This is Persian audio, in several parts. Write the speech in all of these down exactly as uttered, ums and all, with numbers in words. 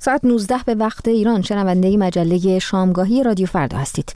ساعت نوزده به وقت ایران شنونده مجله شامگاهی رادیو فردا هستید.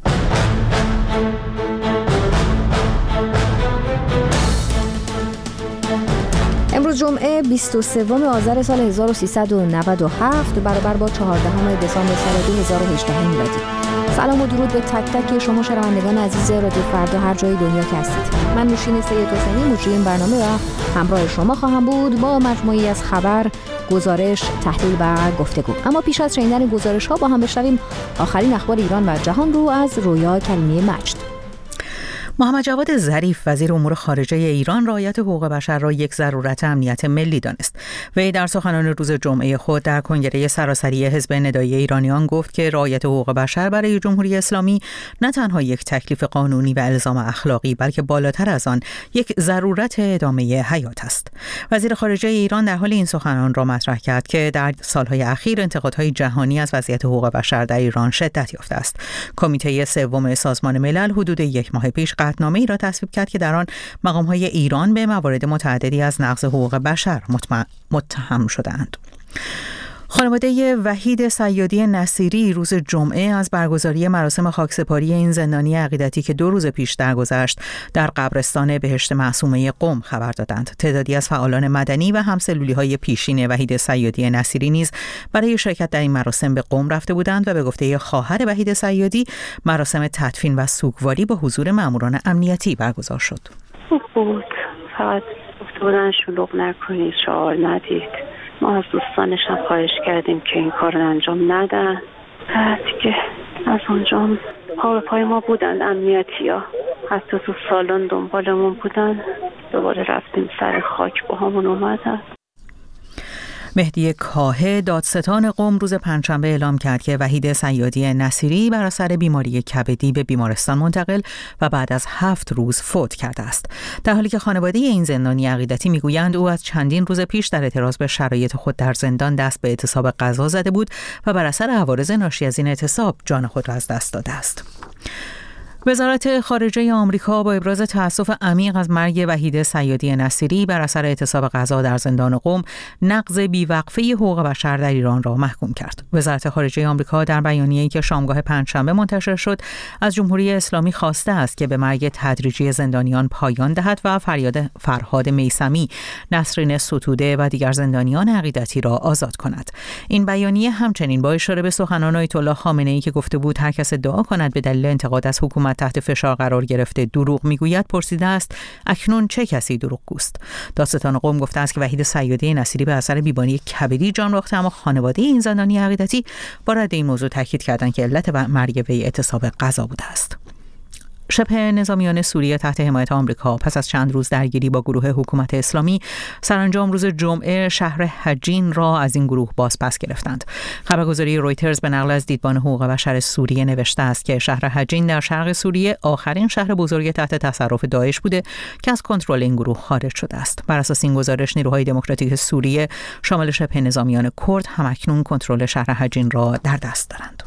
امروز جمعه بیست و سوم آذر سال هزار و سیصد و نود و هفت برابر با چهاردهم دسامبر سال دو هزار و هجده میلادی. سلام و درود به تک تک شما شنوندگان عزیز رادیو فردا هر جای دنیا که هستید. من نوشین سید حسینی مجری این برنامه و همراه شما خواهم بود با مجموعی از خبر، گزارش، تحلیل و گفتگو. اما پیش از شنیدن گزارش ها با هم بشنویم آخرین اخبار ایران و جهان رو از رویا کریمی مجد. محمد جواد ظریف وزیر امور خارجه ایران رعایت حقوق بشر را یک ضرورت امنیت ملی دانست. وی در سخنان روز جمعه خود در کنگره سراسری حزب ندایی ایرانیان گفت که رعایت حقوق بشر برای جمهوری اسلامی نه تنها یک تکلیف قانونی و الزام اخلاقی بلکه بالاتر از آن یک ضرورت ادامه حیات است. وزیر خارجه ایران در حال این سخنان را مطرح کرد که در سالهای اخیر انتقادهای جهانی از وضعیت حقوق بشر در ایران شدت یافته است. کمیته سوم سازمان ملل حدود یک ماه پیش قطعنامه‌ای را تصویب کرد که در آن مقام‌های ایران به موارد متعددی از نقض حقوق بشر متهم شدند. خانواده وحید صیادی نصیری روز جمعه از برگزاری مراسم خاکسپاری این زندانی عقیدتی که دو روز پیش درگذشت در قبرستان بهشت معصومه قم خبر دادند. تعدادی از فعالان مدنی و همسلولی‌های پیشین وحید صیادی نصیری نیز برای شرکت در این مراسم به قم رفته بودند و به گفته خواهر وحید صیادی مراسم تدفین و سوگواری با حضور ماموران امنیتی برگزار شد. خوب بود، فقط گفته بودن شلوغ نکنید، شعار ندید. ما از دوستانش هم خواهش کردیم که این کار رو انجام ندن. دیگه از اونجا پا به پای ما بودن امنیتی ها، حتی تو سالن دنبالمون بودن. دوباره رفتیم سر خاک با همون اومدن. مهدی کاهه دادستان قم روز پنجشنبه اعلام کرد که وحید صیادی نصیری بر اثر بیماری کبدی به بیمارستان منتقل و بعد از هفت روز فوت کرده است. در حالی که خانواده این زندانی عقیدتی میگویند او از چندین روز پیش در اعتراض به شرایط خود در زندان دست به اعتصاب غذا زده بود و بر اثر عوارض ناشی از این اعتصاب جان خود را از دست داده است. وزارت خارجه آمریکا با ابراز تأسف عمیق از مرگ وحید صیادی نصیری بر اثر اعتصاب غذا در زندان قم، نقض بیوقفه حقوق بشر در ایران را محکوم کرد. وزارت خارجه آمریکا در بیانیه‌ای که شامگاه پنجشنبه منتشر شد، از جمهوری اسلامی خواسته است که به مرگ تدریجی زندانیان پایان دهد و فریاد فرهاد میثمی، نسرین ستوده و دیگر زندانیان عقیدتی را آزاد کند. این بیانیه همچنین با اشاره به سخنان آیت الله خامنه‌ای که گفته بود هر کس ادعا کند به دلیل انتقاد از حکومت تحت فشار قرار گرفته دروغ میگوید پرسیده است اکنون چه کسی دروغگوست. دادستان قم گفته است که وحید صیادی نصیری به اثر بیماری کبدی جان باخته، اما خانواده این زندانی عقیدتی با رد این موضوع تاکید کردند که علت مرگ وی اعتصاب غذا بوده است. شبه نظامیان سوریه تحت حمایت آمریکا پس از چند روز درگیری با گروه حکومت اسلامی سرانجام روز جمعه شهر حجین را از این گروه بازپس گرفتند. خبرگزاری رویترز به نقل از دیدبان حقوق بشر سوریه نوشته است که شهر حجین در شرق سوریه آخرین شهر بزرگ تحت تصرف داعش بوده که از کنترل این گروه خارج شده است. بر اساس این گزارش نیروهای دموکراتیک سوریه شامل شبه نظامیان کرد همکنون کنترل شهر حجین را در دست دارند.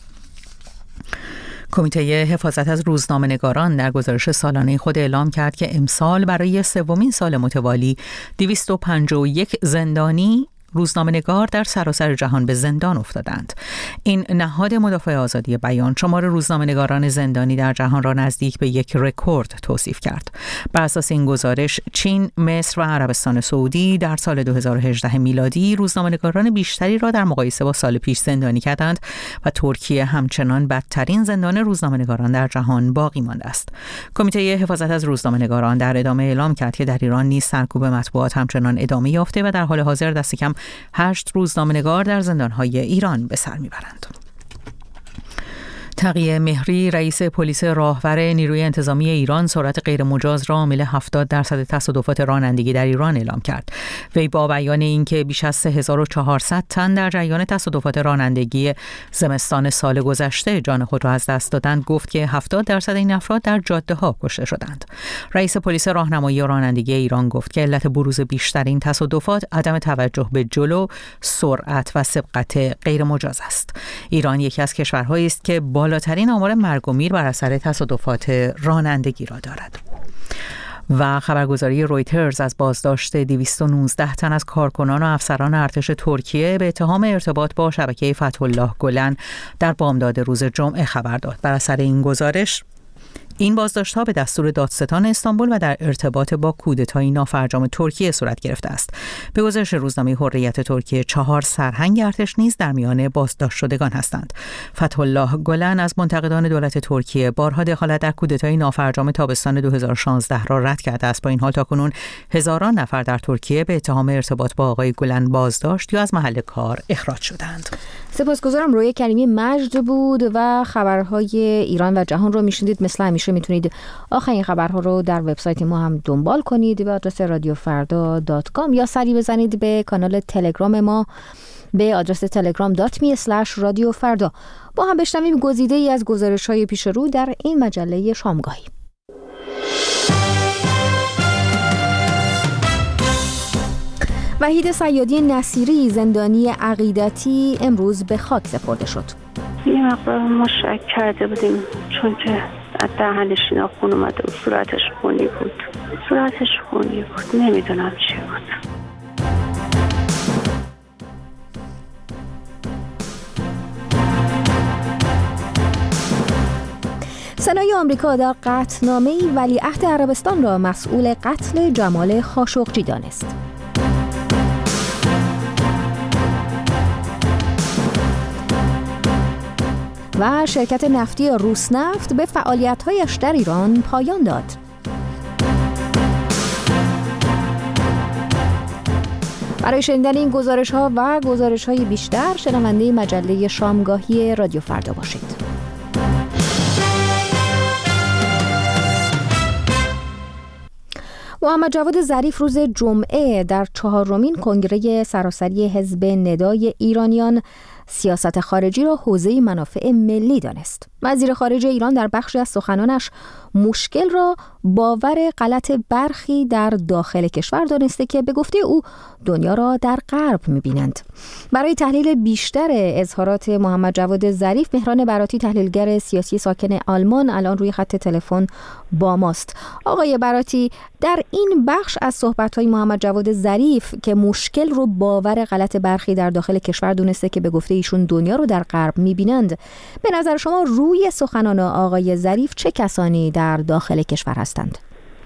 کمیته حفاظت از روزنامه‌نگاران در گزارش سالانه خود اعلام کرد که امسال برای سومین سال متوالی دویست و پنجاه و یک زندانی روزنامه‌نگار در سراسر جهان به زندان افتادند. این نهاد مدافع آزادی بیان شمار روزنامه‌نگاران زندانی در جهان را نزدیک به یک رکورد توصیف کرد. بر اساس این گزارش چین، مصر و عربستان سعودی در سال دو هزار و هجده میلادی روزنامه‌نگاران بیشتری را در مقایسه با سال پیش زندانی کردند و ترکیه همچنان بدترین زندان روزنامه‌نگاران در جهان باقی مانده است. کمیته حفاظت از روزنامه‌نگاران در ادامه اعلام کرد که در ایران نیز سرکوب مطبوعات همچنان ادامه یافته و در حال حاضر دست کم هشت روزنامه‌نگار در زندان‌های ایران به سر می‌برند. تقی مهری رئیس پلیس راهور نیروی انتظامی ایران سرعت غیرمجاز را عامل هفتاد درصد تصادفات رانندگی در ایران اعلام کرد. وی با بیان اینکه بیش از سه هزار و چهارصد تن در جریان تصادفات رانندگی زمستان سال گذشته جان خود را از دست دادند گفت که هفتاد درصد این افراد در جاده‌ها کشته شدند. رئیس پلیس راهنمایی رانندگی ایران گفت که علت بروز بیشترین تصادفات عدم توجه به جلو، سرعت و سبقت غیرمجاز است. ایران یکی از کشورهایی است که بالاترین آمار مرگ و میر بر اثر تصادفات رانندگی را دارد. و خبرگزاری رویترز از بازداشت دویست و نوزده تن از کارکنان و افسران ارتش ترکیه به اتهام ارتباط با شبکه فتح‌الله گلن در بامداد روز جمعه خبر داد. بر اثر این گزارش این بازداشت‌ها به دستور دادستان استانبول و در ارتباط با کودتای نافرجام ترکیه صورت گرفته است. به گزارش روزنامه حریت ترکیه، چهار سرهنگ ارتش نیز در میان بازداشت شدگان هستند. فتح‌الله گلن از منتقدان دولت ترکیه بارها دخالت در کودتای نافرجام تابستان دو هزار و شانزده را رد کرده است. با این حال تاکنون هزاران نفر در ترکیه به اتهام ارتباط با آقای گلن بازداشت یا از محل کار اخراج شدند. سپاسگزارم. روی کریمی مجد بود و خبرهای ایران و جهان رو میشنیدید. مثل همیشه میتونید آخرین خبرها رو در وبسایت ما هم دنبال کنید به آدرس رادیو فردا دات کام یا سری بزنید به کانال تلگرام ما به آدرس تلگرام دات می اسلش رادیو فردا. با هم بشنویم گزیده ای از گزارش های پیش رو در این مجله شامگاهی. وحید صیادی نصیری، زندانی عقیدتی، امروز به خاک سپرده شد. یه مقدار ما شک کرده بودیم چون که از دهنش اینا خون اومده و صورتش خونی بود صورتش خونی بود نمیدونم چی بود. سنای آمریکا در قطعنامه‌ای ولیعهد عربستان را مسئول قتل جمال خاشقجی دانست. و شرکت نفتی روسنفت به فعالیت‌هایش در ایران پایان داد. برای شنیدن این گزارش‌ها و گزارش‌های بیشتر شنونده مجله شامگاهی رادیو فردا باشید. محمد جواد ظریف روز جمعه در چهارمین کنگره سراسری حزب ندای ایرانیان سیاست خارجی را حوزه منافع ملی دانست. وزیر خارجه ایران در بخشی از سخنانش مشکل را باور غلط برخی در داخل کشور دانسته که به گفته او دنیا را در غرب می‌بینند. برای تحلیل بیشتر اظهارات محمد جواد ظریف، مهران براتی تحلیلگر سیاسی ساکن آلمان الان روی خط تلفن با ماست. آقای براتی، در این بخش از صحبت‌های محمد جواد ظریف که مشکل رو باور غلط برخی در داخل کشور دونسته که به گفته ایشون دنیا رو در غرب می‌بینند، به نظر شما روی سخنان آقای ظریف چه کسانی در داخل کشور هستند؟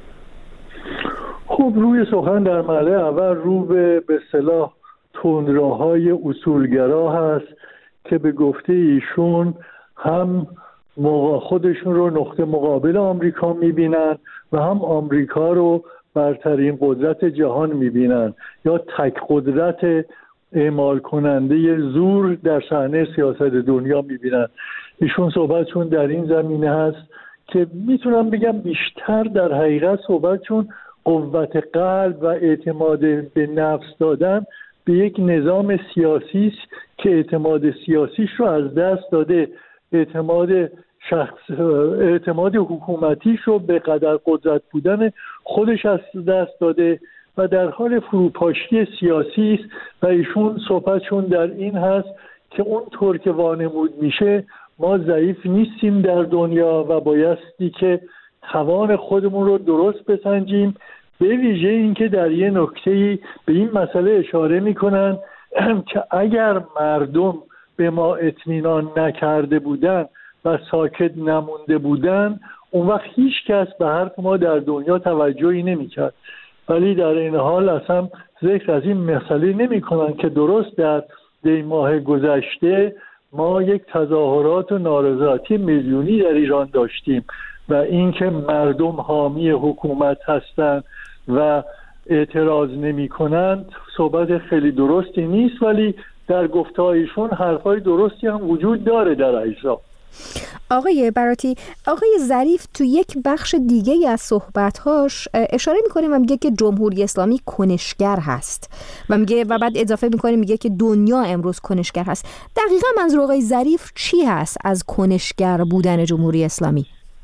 خب روی سخن در مرحله اول رو به به اصطلاح تندروهای اصولگرا هست که به گفته ایشون هم خودشون رو نقطه مقابل آمریکا میبینن و هم آمریکا رو برترین قدرت جهان میبینن یا تک قدرت اعمال کننده زور در صحنه سیاست دنیا میبینن. ایشون صحبتشون در این زمینه هست که میتونم بگم بیشتر در حقیقت صحبتشون قوت قلب و اعتماد به نفس دادن به یک نظام سیاسی است که اعتماد سیاسیش رو از دست داده، اعتماد شخص اعتماد حکومتیش رو به قدر قدرت بودن خودش از دست داده و در حال فروپاشی سیاسی است و ایشون صحبتشون در این هست که اونطور که وانمود میشه ما ضعیف نیستیم در دنیا و بایستی که توان خودمون رو درست بسنجیم. به ویژه این که در یه نکته‌ای به این مسئله اشاره میکنن که اگر مردم به ما اطمینان نکرده بودن و ساکت نمونده بودن اون وقت هیچ کس به حرف ما در دنیا توجهی نمیکرد. ولی در این حال اصلا ذکر از این مسئله نمیکنن که درست در دی ماه گذشته ما یک تظاهرات و نارضایتی میلیونی در ایران داشتیم و اینکه مردم حامی حکومت هستند و اعتراض نمی‌کنند صحبت خیلی درستی نیست، ولی در گفته‌هایشون حرفای درستی هم وجود داره در اجزا. آقای براتی، آقای ظریف تو یک بخش دیگه از صحبت‌هاش اشاره می‌کنه و میگه که جمهوری اسلامی کنشگر هست و میگه و بعد اضافه می‌کنه میگه که دنیا امروز کنشگر هست. دقیقاً منظور آقای ظریف چی هست از کنشگر بودن جمهوری اسلامی؟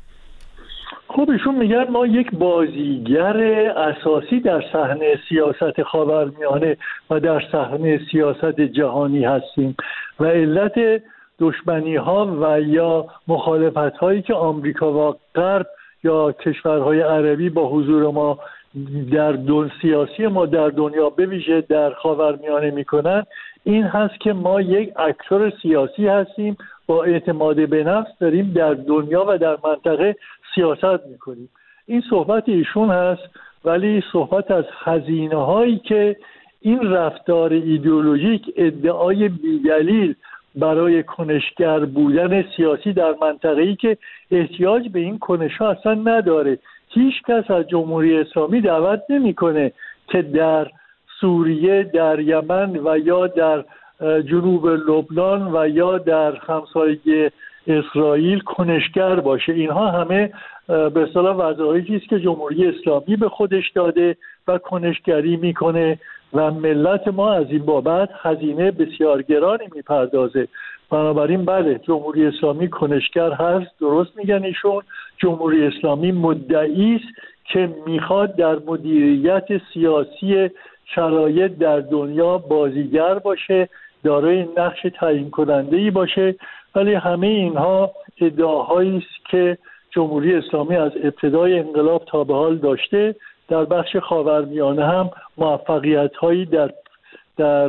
خب ایشون میگن ما یک بازیگر اساسی در صحنه سیاست خاورمیانه و در صحنه سیاست جهانی هستیم و علت دشمنی ها و یا مخالفت هایی که آمریکا و غرب یا کشورهای عربی با حضور ما در دون سیاسی ما در دنیا به ویژه در خاورمیانه میکنن این هست که ما یک اکتور سیاسی هستیم با اعتماد به نفس داریم در دنیا و در منطقه سیاست میکنیم. این صحبت ایشون هست، ولی صحبت از هزینه هایی که این رفتار ایدئولوژیک ادعای بیدلیل برای کنشگر بودن سیاسی در منطقه‌ای که احتیاج به این کنش‌ها اصلا نداره. هیچ کس از جمهوری اسلامی دعوت نمی‌کنه که در سوریه، در یمن و یا در جنوب لبنان و یا در همسایگی اسرائیل کنشگر باشه. اینها همه به اصطلاح وظایفی است که جمهوری اسلامی به خودش داده و کنشگری میکنه و ملت ما از این بابت هزینه بسیار گرانی میپردازه. بنابراین بله، جمهوری اسلامی کنشگر هست، درست میگن ایشون. جمهوری اسلامی مدعی است که میخواد در مدیریت سیاسی شرایط در دنیا بازیگر باشه، دارای نقش تعیین کننده‌ای باشه، ولی همه اینها ادعاهایی است که جمهوری اسلامی از ابتدای انقلاب تا به حال داشته. در بخش خاورمیانه هم موفقیت‌هایی در در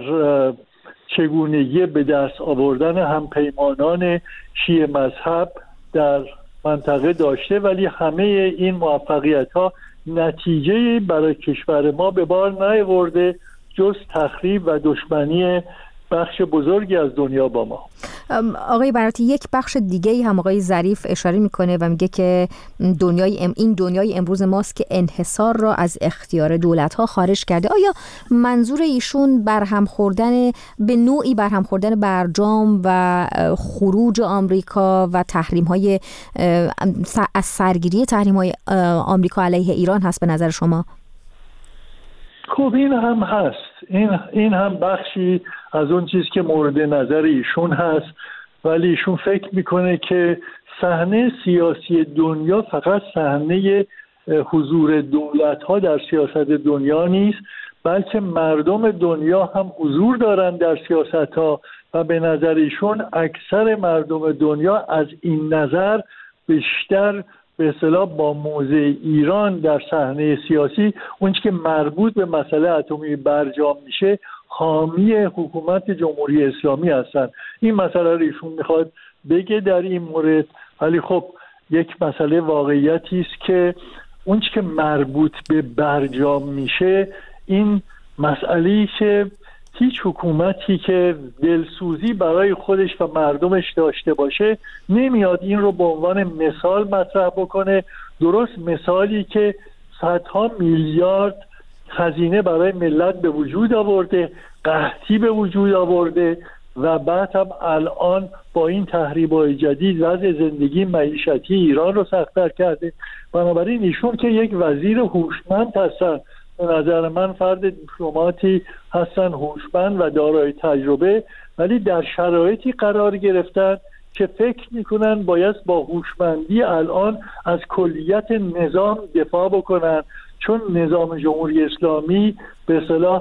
چگونگی به دست آوردن همپیمانان شیعه مذهب در منطقه داشته، ولی همه این موفقیت‌ها نتیجه برای کشور ما به بار نیاورده جز تخریب و دشمنی بخش بزرگی از دنیا با ما. آقای براتی، یک بخش دیگه هم آقای ظریف اشاره میکنه و میگه که دنیای ام این دنیای امروز ماست که انحصار را از اختیار دولت‌ها خارج کرده. آیا منظور ایشون برهم خوردن به نوعی برهم خوردن برجام و خروج آمریکا و تحریم‌های از سرگیری تحریم‌های آمریکا علیه ایران هست به نظر شما؟ خب این هم هست، این این هم بخشی از اون چیز که مورد نظر ایشون هست، ولی ایشون فکر میکنه که صحنه سیاسی دنیا فقط صحنه حضور دولت ها در سیاست دنیا نیست، بلکه مردم دنیا هم حضور دارن در سیاست ها و به نظر ایشون اکثر مردم دنیا از این نظر بیشتر به اصطلاح با موضع ایران در صحنه سیاسی، اون که مربوط به مسئله اتمی برجام میشه، حامی حکومت جمهوری اسلامی هستند. این مسئله رو ایشون میخواد بگه در این مورد، ولی خب یک مسئله واقعیتی است که اون که مربوط به برجام میشه، این مسئله‌ای که هیچ حکومتی که دلسوزی برای خودش و مردمش داشته باشه نمیاد این رو به عنوان مثال مطرح بکنه. درست مثالی که صدها میلیارد خزینه برای ملت به وجود آورده، قحطی به وجود آورده و بعد هم الان با این تحریم‌های جدید وضع زندگی معیشتی ایران رو سخت‌تر کرده. بنابراین ایشون که یک وزیر هوشمند هستن، به نظر من فرد دیپلماتی هستن هوشمند و دارای تجربه، ولی در شرایطی قرار گرفتن که فکر میکنن باید با هوشمندی الان از کلیت نظام دفاع بکنن، چون نظام جمهوری اسلامی به اصطلاح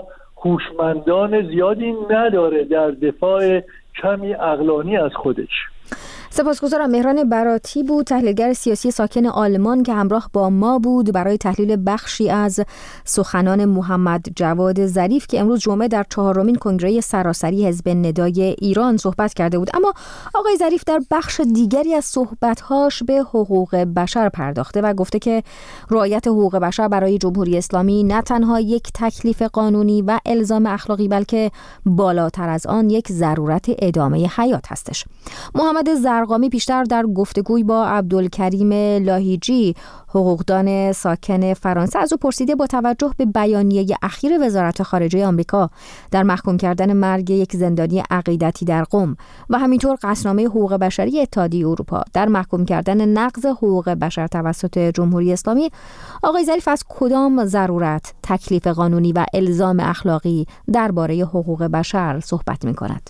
هوشمندان زیادی نداره در دفاع کمی عقلانی از خودش. سپاسگزارم. مهران براتی بود، تحلیلگر سیاسی ساکن آلمان که همراه با ما بود برای تحلیل بخشی از سخنان محمد جواد ظریف که امروز جمعه در چهارمین کنگره سراسری حزب ندای ایران صحبت کرده بود. اما آقای ظریف در بخش دیگری از صحبت‌هاش به حقوق بشر پرداخته و گفته که رعایت حقوق بشر برای جمهوری اسلامی نه تنها یک تکلیف قانونی و الزام اخلاقی، بلکه بالاتر از آن یک ضرورت ادامه حیات هستش. محمد زرقامی پیشتر در گفتگوی با عبدالکریم لاهیجی، حقوقدان ساکن فرانسه، از او پرسیده با توجه به بیانیه اخیر وزارت خارجه آمریکا در محکوم کردن مرگ یک زندانی عقیدتی در قم و همینطور قصدنامه حقوق بشری اتحادیه اروپا در محکوم کردن نقض حقوق بشر توسط جمهوری اسلامی، آقای ظریف از کدام ضرورت، تکلیف قانونی و الزام اخلاقی درباره حقوق بشر صحبت می‌کند؟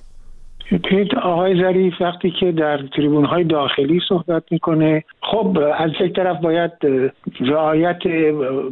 آقای ظریف وقتی که در تریبون‌های داخلی صحبت میکنه، خب از یک طرف باید رعایت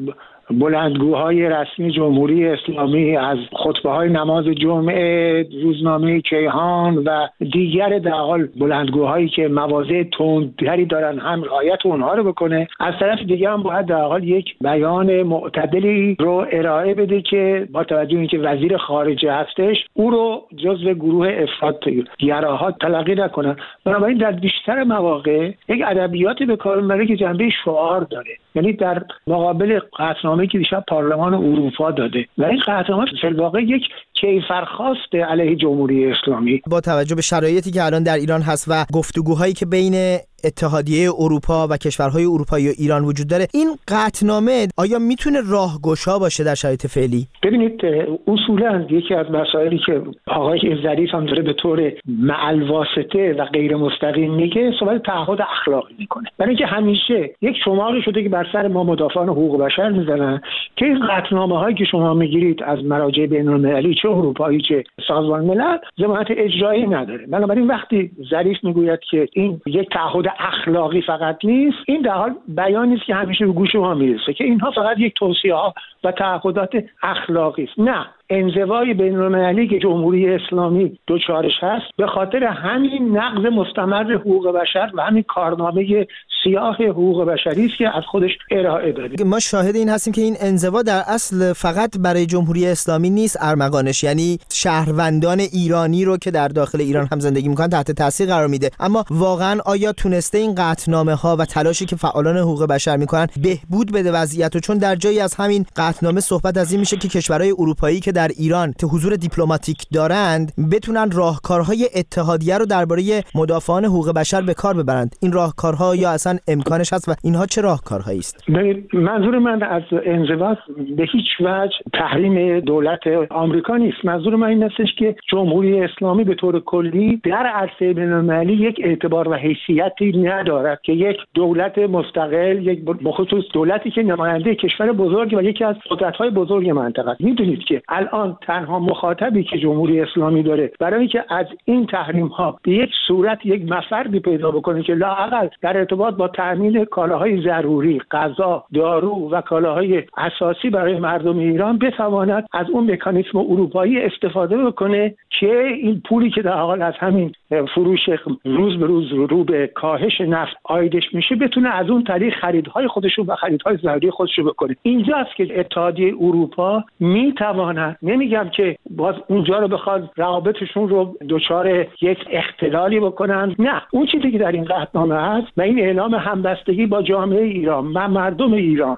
بلندگوهای رسمی جمهوری اسلامی، از خطبه‌های نماز جمعه، روزنامه کیهان و دیگر در حال بلندگوهایی که مواضع تندتری دارن هم رعایت اونها رو بکنه. از طرف دیگه هم باید در حال یک بیان معتدلی رو ارائه بده که با توجه اینکه وزیر خارجه هستش او رو جزو گروه افراط‌گراها تلقی نکنن. بنابراین در بیشتر مواقع یک ادبیاتی به کار میبره که جنبه شعار داره، یعنی در مقابل قطعنامه‌ای که دیشب پارلمان اروپا داده و این قطعنامه در واقع یک کیفرخواست علیه جمهوری اسلامی با توجه به شرایطی که الان در ایران هست و گفتگوهایی که بین اتحادیه اروپا و کشورهای اروپایی و ایران وجود داره، این قطعنامه آیا میتونه راهگشا باشه در شرایط فعلی؟ ببینید اصولا یکی از مسائلی که آقای ظریف هم داره به طور مع‌الواسطه و غیر مستقیم میگه صحبت تعهد اخلاقی میکنه، برای اینکه همیشه یک شماری شده که بر سر ما مدافعان حقوق بشر میزنن که این قطعنامه هایی که شما میگیرید از مراجع بین‌المللی چه اروپایی چه سازمان ملل ضمانت اجرایی نداره. بنابراین وقتی ظریف میگوید که این یک تعهد اخلاقی فقط نیست، این در حال بیانی است که همیشه به گوش ما میرسه که اینها فقط یک توصیه‌ها و تعهدات اخلاقی است. نه، انزوای بین‌المللی که جمهوری اسلامی دوچارش هست به خاطر همین نقض مستمر حقوق بشر و همین کارنامه سیاه حقوق بشری است که از خودش ارائه داده. ما شاهد این هستیم که این انزوا در اصل فقط برای جمهوری اسلامی نیست ارمغانش، یعنی شهروندان ایرانی رو که در داخل ایران هم زندگی میکنن تحت تاثیر قرار میده. اما واقعا آیا تونسته این قطعنامه ها و تلاشی که فعالان حقوق بشر میکنن بهبود بده وضعیت رو؟ چون در جایی از همین قطعنامه صحبت از این میشه که کشورهای اروپایی که در ایران ته حضور دیپلماتیک دارند بتونن راهکارهای اتحادیه رو درباره مدافعان حقوق بشر به کار ببرند. این راهکارها یا اصلا امکانش هست و اینها چه راهکارهایی است؟ منظور من از انزوا به هیچ وجه تحریم دولت آمریکا نیست. منظور من این هستش که جمهوری اسلامی به طور کلی در عرصه بین‌المللی یک اعتبار و حیثیتی ندارد که یک دولت مستقل، یک بخصوص دولتی که نماینده کشور بزرگ و یکی از قدرت‌های بزرگ منطقه است. میدونید که الان تنها مخاطبی که جمهوری اسلامی داره برای اینکه از این تحریم‌ها به یک صورت یک مفردی پیدا بکنه که لااقل در ارتباط با تامین کالاهای ضروری، غذا، دارو و کالاهای اساسی برای مردم ایران بتواند از اون مکانیزم اروپایی استفاده بکنه که این پولی که در حال از همین فروش روز به روز رو به کاهش نفت عایدش میشه بتونه از اون طریق خریدهای خودش و خریدهای ضروری خودش رو بکنه. اینجاست که اتحادیه اروپا میتواند، نمیگم که باز اونجا رو بخواد روابطشون رو دچار یک اختلالی بکنن، نه، اون چیزی که در این قطعنامه هست و این اعلام همبستگی با جامعه ایران و مردم ایران.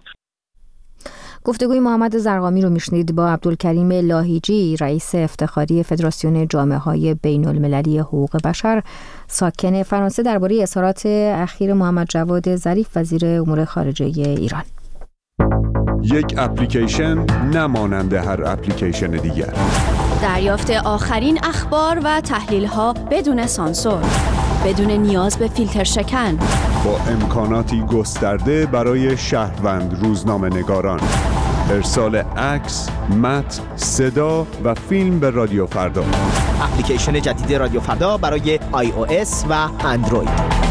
گفتگوی محمد زرقامی رو میشنید با عبدالکریم لاهیجی، رئیس افتخاری فدراسیون جامعه‌های بین‌المللی حقوق بشر ساکن فرانسه، درباره اظهارات اخیر محمد جواد ظریف وزیر امور خارجه ایران. یک اپلیکیشن نمانند هر اپلیکیشن دیگر. دریافت آخرین اخبار و تحلیل‌ها بدون سانسور، بدون نیاز به فیلتر شکن، با امکاناتی گسترده برای شهروند روزنامه‌نگاران. ارسال عکس، متن، صدا و فیلم به رادیو فردا. اپلیکیشن جدید رادیو فردا برای آی او اس و اندروید.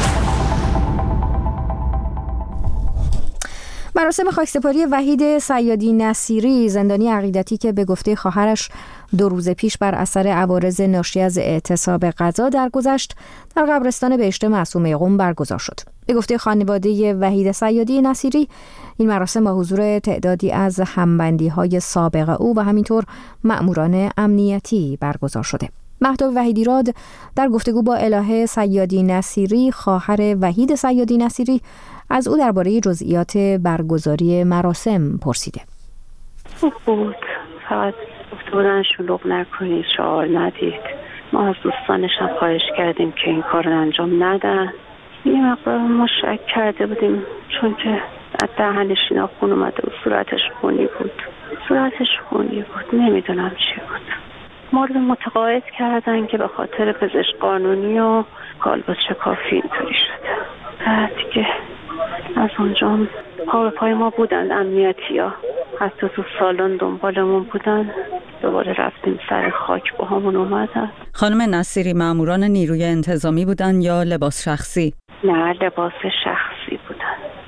مراسم خاکسپاری وحید صیادی نصیری، زندانی عقیدتی که به گفته خواهرش دو روز پیش بر اثر عوارض ناشی از اعتصاب غذا درگذشت، در قبرستان بهشت معصومه قم برگزار شد. به گفته خانواده وحید صیادی نصیری، این مراسم با حضور تعدادی از همبندی‌های سابق او و همینطور مأموران امنیتی برگزار شده. مهتاب وحیدیراد در گفتگو با الهه صیادی نصیری، خواهر وحید صیادی نصیری، از او درباره جزئیات برگزاری مراسم پرسیده. خوب بود، فقط گفته بودن شلوغ نکنید، شعار ندید. ما از دوستانش هم خواهش کردیم که این کار رو انجام ندن. یه مقدار ما شک کرده بودیم چون که از دهنش اینا خون اومده و صورتش خونی بود صورتش خونی بود نمیدونم چی بود. ما رو متقاعد کردن که به خاطر پزشک قانونی و کالبد شکافی اینطوری شده. بعد دیگه از اونجا پا به پای ما بودن امنیتی ها، حتی تو سالن دنبالمون بودن. دوباره رفتیم سر خاک با همون اومدن. خانم نصیری، ماموران نیروی انتظامی بودن یا لباس شخصی؟ نه، لباس شخصی بودن.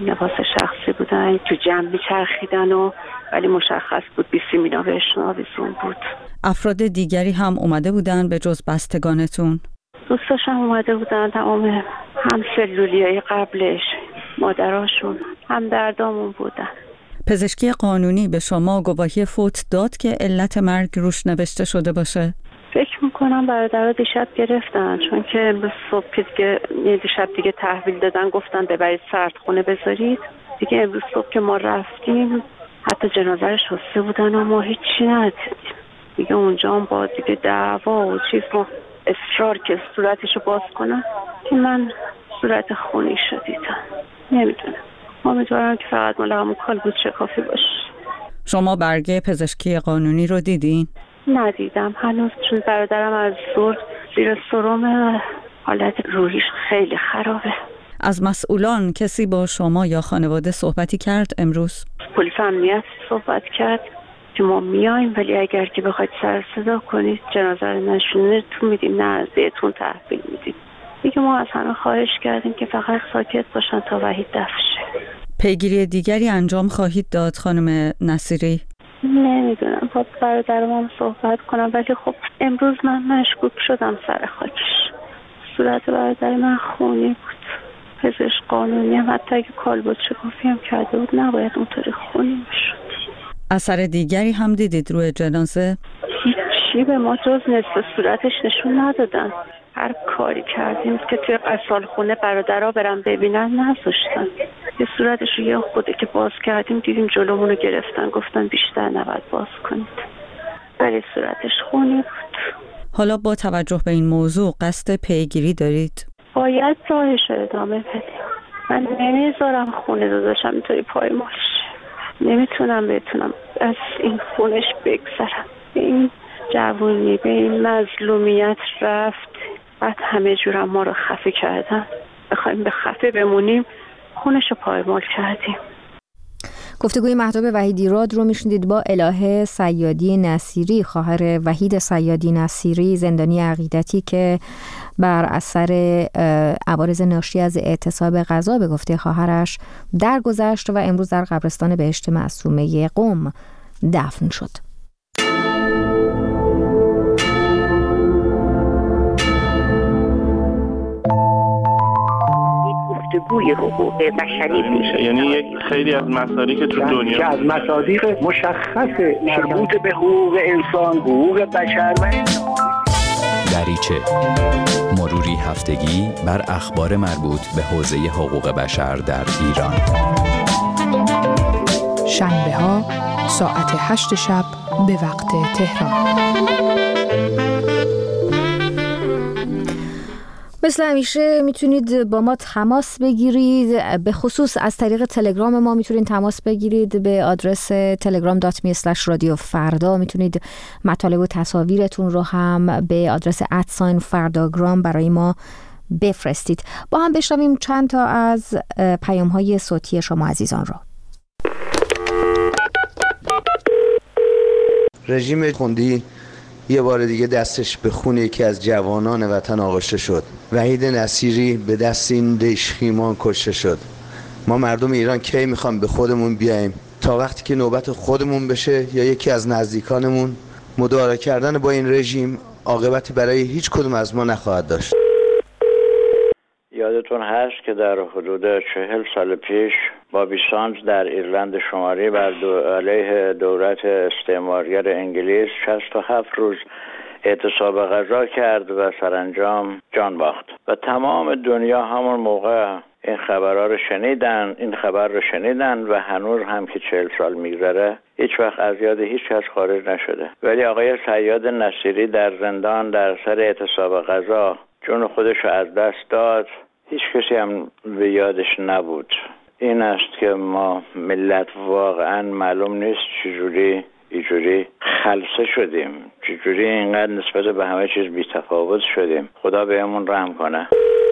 لباس شخصی بودن، تو جمع میچرخیدن و ولی مشخص بود بیسیمینا بهشون آویزون بود. افراد دیگری هم اومده بودن به جز بستگانتون؟ دوستاش هم اومده بودن، تمام هم سلولیای قبلش، مادراشون، هم دردامون بودن. پزشکی قانونی به شما گواهی فوت داد که علت مرگ روش نوشته شده باشه؟ فکر میکنم برادرها دیشب گرفتن، چون که امروز صبح که دیگه دیشب دیگه تحویل دادن، گفتن ببرید سردخونه بذارید. دیگه امروز صبح که ما رفتیم حتی جنازه رو شسته بودن و ما هیچی ندیدیم. دیگه اونجا هم با دیگه دعوا و چیز ما اصرار که صورتشو باز کنن که من صورت خونی شدیدم. نمیدونم، امیدوارم که فقط مال همون کالبد شکافی باشه. شما برگه پزشکی قانونی رو دیدین؟ ندیدم هنوز، چون برادرم از زور زیر سرم، حالت روحیش خیلی خرابه. از مسئولان کسی با شما یا خانواده صحبتی کرد امروز؟ پلیس امنیت صحبت کرد که ما میایم، ولی اگر که بخواید سر صدا کنید جنازه رو نشونتون میدیم، نه بهتون تحویل میدیم. دیگه ما از همه خواهش کردیم که فقط ساکت باشن تا وحید دفن شه. پیگیری دیگری انجام خواهید داد خانم نصیری؟ نمیدونم، با برادرم هم صحبت کنم، ولی خب امروز من مشکوک شدم سر خاکش. صورت برادر من خونی بود، پزشک قانونی هم حتی اگه کالبد شکافی هم کرده بود نباید اونطوری خونی میشد. اثر دیگری هم دیدید روی جنازه؟ هیچی به ما جز نصف صورتش نشون ندادن. هر کاری کردیم که توی قصال خونه برادرها برن ببینن نذاشتن. یه صورتش رو یه خوده که باز کردیم دیدیم جلومونو گرفتن، گفتن بیشتر نباید باز کنید، ولی صورتش خونی بود. حالا با توجه به این موضوع قصد پیگیری دارید؟ باید راهش رو ادامه بدیم. من نمیذارم خونه داداشم اینطوری پایمال شه. نمیتونم بتونم از این خونش بگذرم. به این جوونی، به این مظلومیت رفت، بعد همه جورم ما رو خفه کردن. بخوایم به خفه بمونیم، خونش رو پایمال کردیم. گفتگوی مهتاب وحیدی راد رو میشنیدید با الهه صیادی نصیری، خواهر وحید صیادی نصیری زندانی عقیدتی که بر اثر عوارض ناشی از اعتصاب غذا به گفته خواهرش درگذشت و امروز در قبرستان بهشت معصومه قم دفن شد. گفتگوی حقوق بشری میشه، یعنی یک خیلی از مسائلی که تو دنیا که از مصادیق مشخص مربوط به حقوق انسان، حقوق بشر و دریچه مروری هفتگی بر اخبار مربوط به حوزه حقوق بشر در ایران. شنبه ها ساعت هشت شب به وقت تهران. مثل همیشه میتونید با ما تماس بگیرید، به خصوص از طریق تلگرام ما میتونید تماس بگیرید به آدرس تلگرام دات می اسلش رادیو فردا. میتونید مطالب و تصاویرتون رو هم به آدرس ادساین فرداگرام برای ما بفرستید. با هم بشنویم چند تا از پیام های صوتی شما عزیزان رو. رژیم خندی یه بار دیگه دستش به خون یکی از جوانان وطن آغشته شد. وحید نصیری به دست این ریشخیمان کشته شد. ما مردم ایران کی میخوام به خودمون بیاییم؟ تا وقتی که نوبت خودمون بشه یا یکی از نزدیکانمون؟ مدارا کردن با این رژیم عاقبتی برای هیچ کدوم از ما نخواهد داشت. یادتون هست که در حدود چهل سال پیش بابی ساندز در ایرلند شمالی بر دو علیه دولت استعمارگر انگلیس شصت و هفت روز اعتصاب غذا کرد و سرانجام جان باخت و تمام دنیا همون موقع این خبرها رو شنیدن این خبر رو شنیدن و هنوز هم که چهل سال میگذره هیچ وقت از یاد هیچ کس خارج نشده. ولی آقای صیاد نصیری در زندان در سر اعتصاب غذا جون خودش رو از دست داد، هیچ کسی هم به یادش نبود. این است که ما ملت واقعا معلوم نیست چجوری اینجوری خلسه شدیم، چجوری اینقدر نسبت به همه چیز بی‌تفاوت شدیم. خدا بهمون رحم کنه.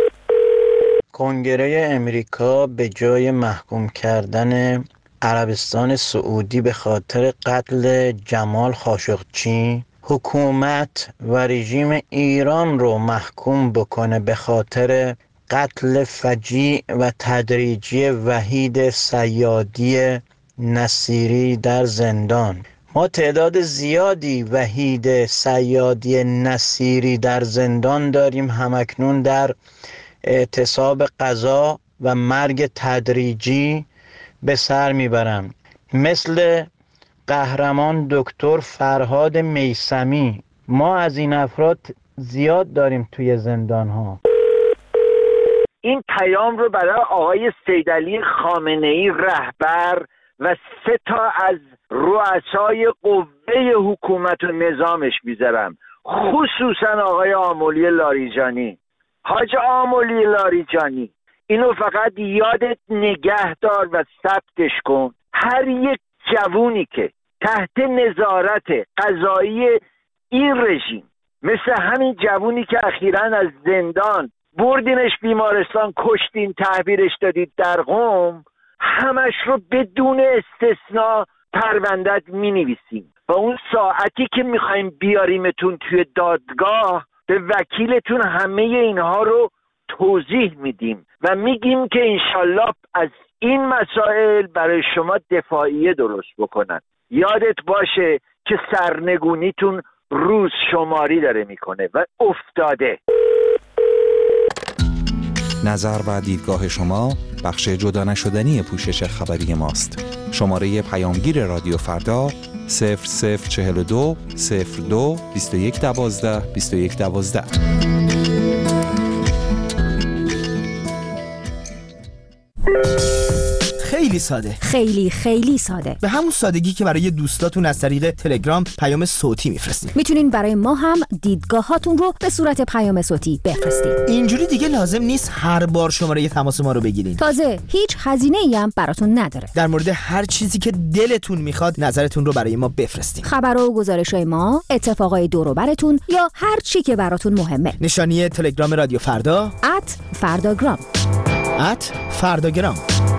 کنگره امریکا به جای محکوم کردن عربستان سعودی به خاطر قتل جمال خاشقچی، حکومت و رژیم ایران رو محکوم بکنه به خاطر قتل فجیع و تدریجی وحید صیادی نصیری در زندان. ما تعداد زیادی وحید صیادی نصیری در زندان داریم همکنون در اعتصاب غذا و مرگ تدریجی به سر میبرم، مثل قهرمان دکتر فرهاد میثمی. ما از این افراد زیاد داریم توی زندان ها. این پیام رو برای آقای سیدعلی خامنه‌ای رهبر و سه تا از رؤسای قوه حکومت و نظامش میذارم، خصوصا آقای آملی لاریجانی. حاج آملی لاریجانی، اینو فقط یادت نگه دار و ثبتش کن. هر یک جوونی که تحت نظارت قضایی این رژیم، مثل همین جوونی که اخیراً از زندان بردینش بیمارستان، کشتین، تحویلش دادید در قم، همش رو بدون استثناء پروندت می نویسیم و اون ساعتی که میخوایم بیاریمتون توی دادگاه به وکیلتون همه اینها رو توضیح میدیم و میگیم که انشالله از این مسائل برای شما دفاعیه درست بکنن. یادت باشه که سرنگونیتون روز شماری داره میکنه و افتاده. نظر و دیدگاه شما بخش جدا نشدنی پوشش خبری ماست. شماره پیامگیر رادیو فردا صفر صفر چهل و دو صفر دو بیست و یک دوازده بیست و یک دوازده. خیلی ساده، خیلی خیلی ساده، به همون سادگی که برای دوستاتون از طریق تلگرام پیام صوتی میفرستین. میتونین برای ما هم دیدگاهاتون رو به صورت پیام صوتی بفرستین. اینجوری دیگه لازم نیست هر بار شماره تماس ما رو بگیرین. تازه هیچ هزینه‌ای هم براتون نداره. در مورد هر چیزی که دلتون میخواد نظرتون رو برای ما بفرستین. خبر و گزارش‌های ما، اتفاقای دور و براتون یا هر چی که براتون مهمه. نشانی تلگرام رادیو فردا ات فرداگرام ات فرداگرام.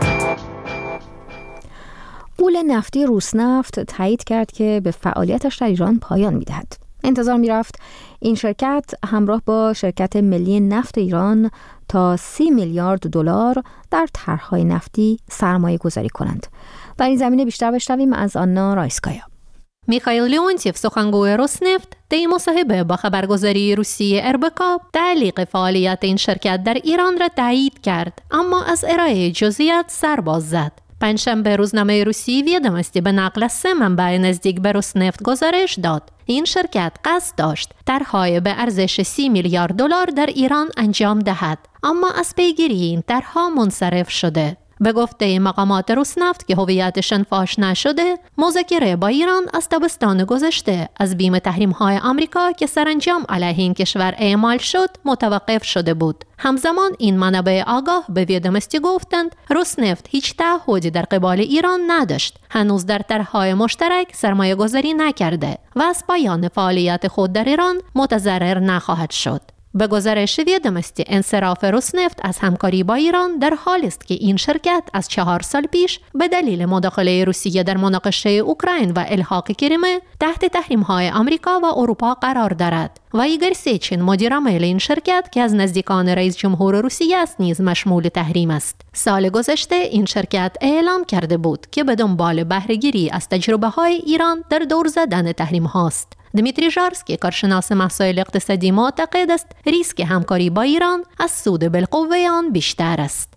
غول نفتی روسنفت تایید کرد که به فعالیتش در ایران پایان می‌دهد. انتظار می‌رفت این شرکت همراه با شرکت ملی نفت ایران تا سی میلیارد دلار در طرح‌های نفتی سرمایه گذاری کنند. در این زمینه بیشتر بشنویم از آنا رایسکایا. میخائیل لیونتیف، سخنگوی روسنفت، در مصاحبه با خبرگزاری روسیه اربکا تعلیق فعالیت این شرکت در ایران را تایید کرد، اما از ارائه جزئیات سر باز زد. پنجشنبه روزنامه روسی ویدامستی به نقل از سه منبع نزدیک به روسنفت گزارش داد این شرکت قصد داشت طرح‌های به ارزش سی میلیارد دلار در ایران انجام دهد، اما از پیگیری این طرح‌ها منصرف شده. به گفته مقامات روسنفت که هویتشان فاش نشده، مذاکره با ایران از تابستان گذشته از بیم تحریم‌های آمریکا که سرانجام علیه این کشور اعمال شد متوقف شده بود. همزمان این منابع آگاه به ویدامستی گفتند روسنفت هیچ تعهدی در قبال ایران نداشت، هنوز در طرح‌های مشترک سرمایه گذاری نکرده و از پایان فعالیت خود در ایران متضرر نخواهد شد. به گزارش ویدامستی، انصراف روسنفت از همکاری با ایران در حالی است که این شرکت از چهار سال پیش به دلیل مداخله روسیه در مناقشه اوکراین و الحاق کریمه تحت تحریم‌های آمریکا و اروپا قرار دارد و ایگور سیچین، مدیر عامل این شرکت که از نزدیکان رئیس جمهور روسیه است، نیز مشمول تحریم است. سال گذشته این شرکت اعلام کرده بود که به دنبال بهره‌گیری از تجربه‌های ایران در دور زدن تحریم هاست. دمیتری ژارسکی، کارشناس مسائل اقتصادی، معتقد است ریسک همکاری با ایران از سود بالقوه آن بیشتر است.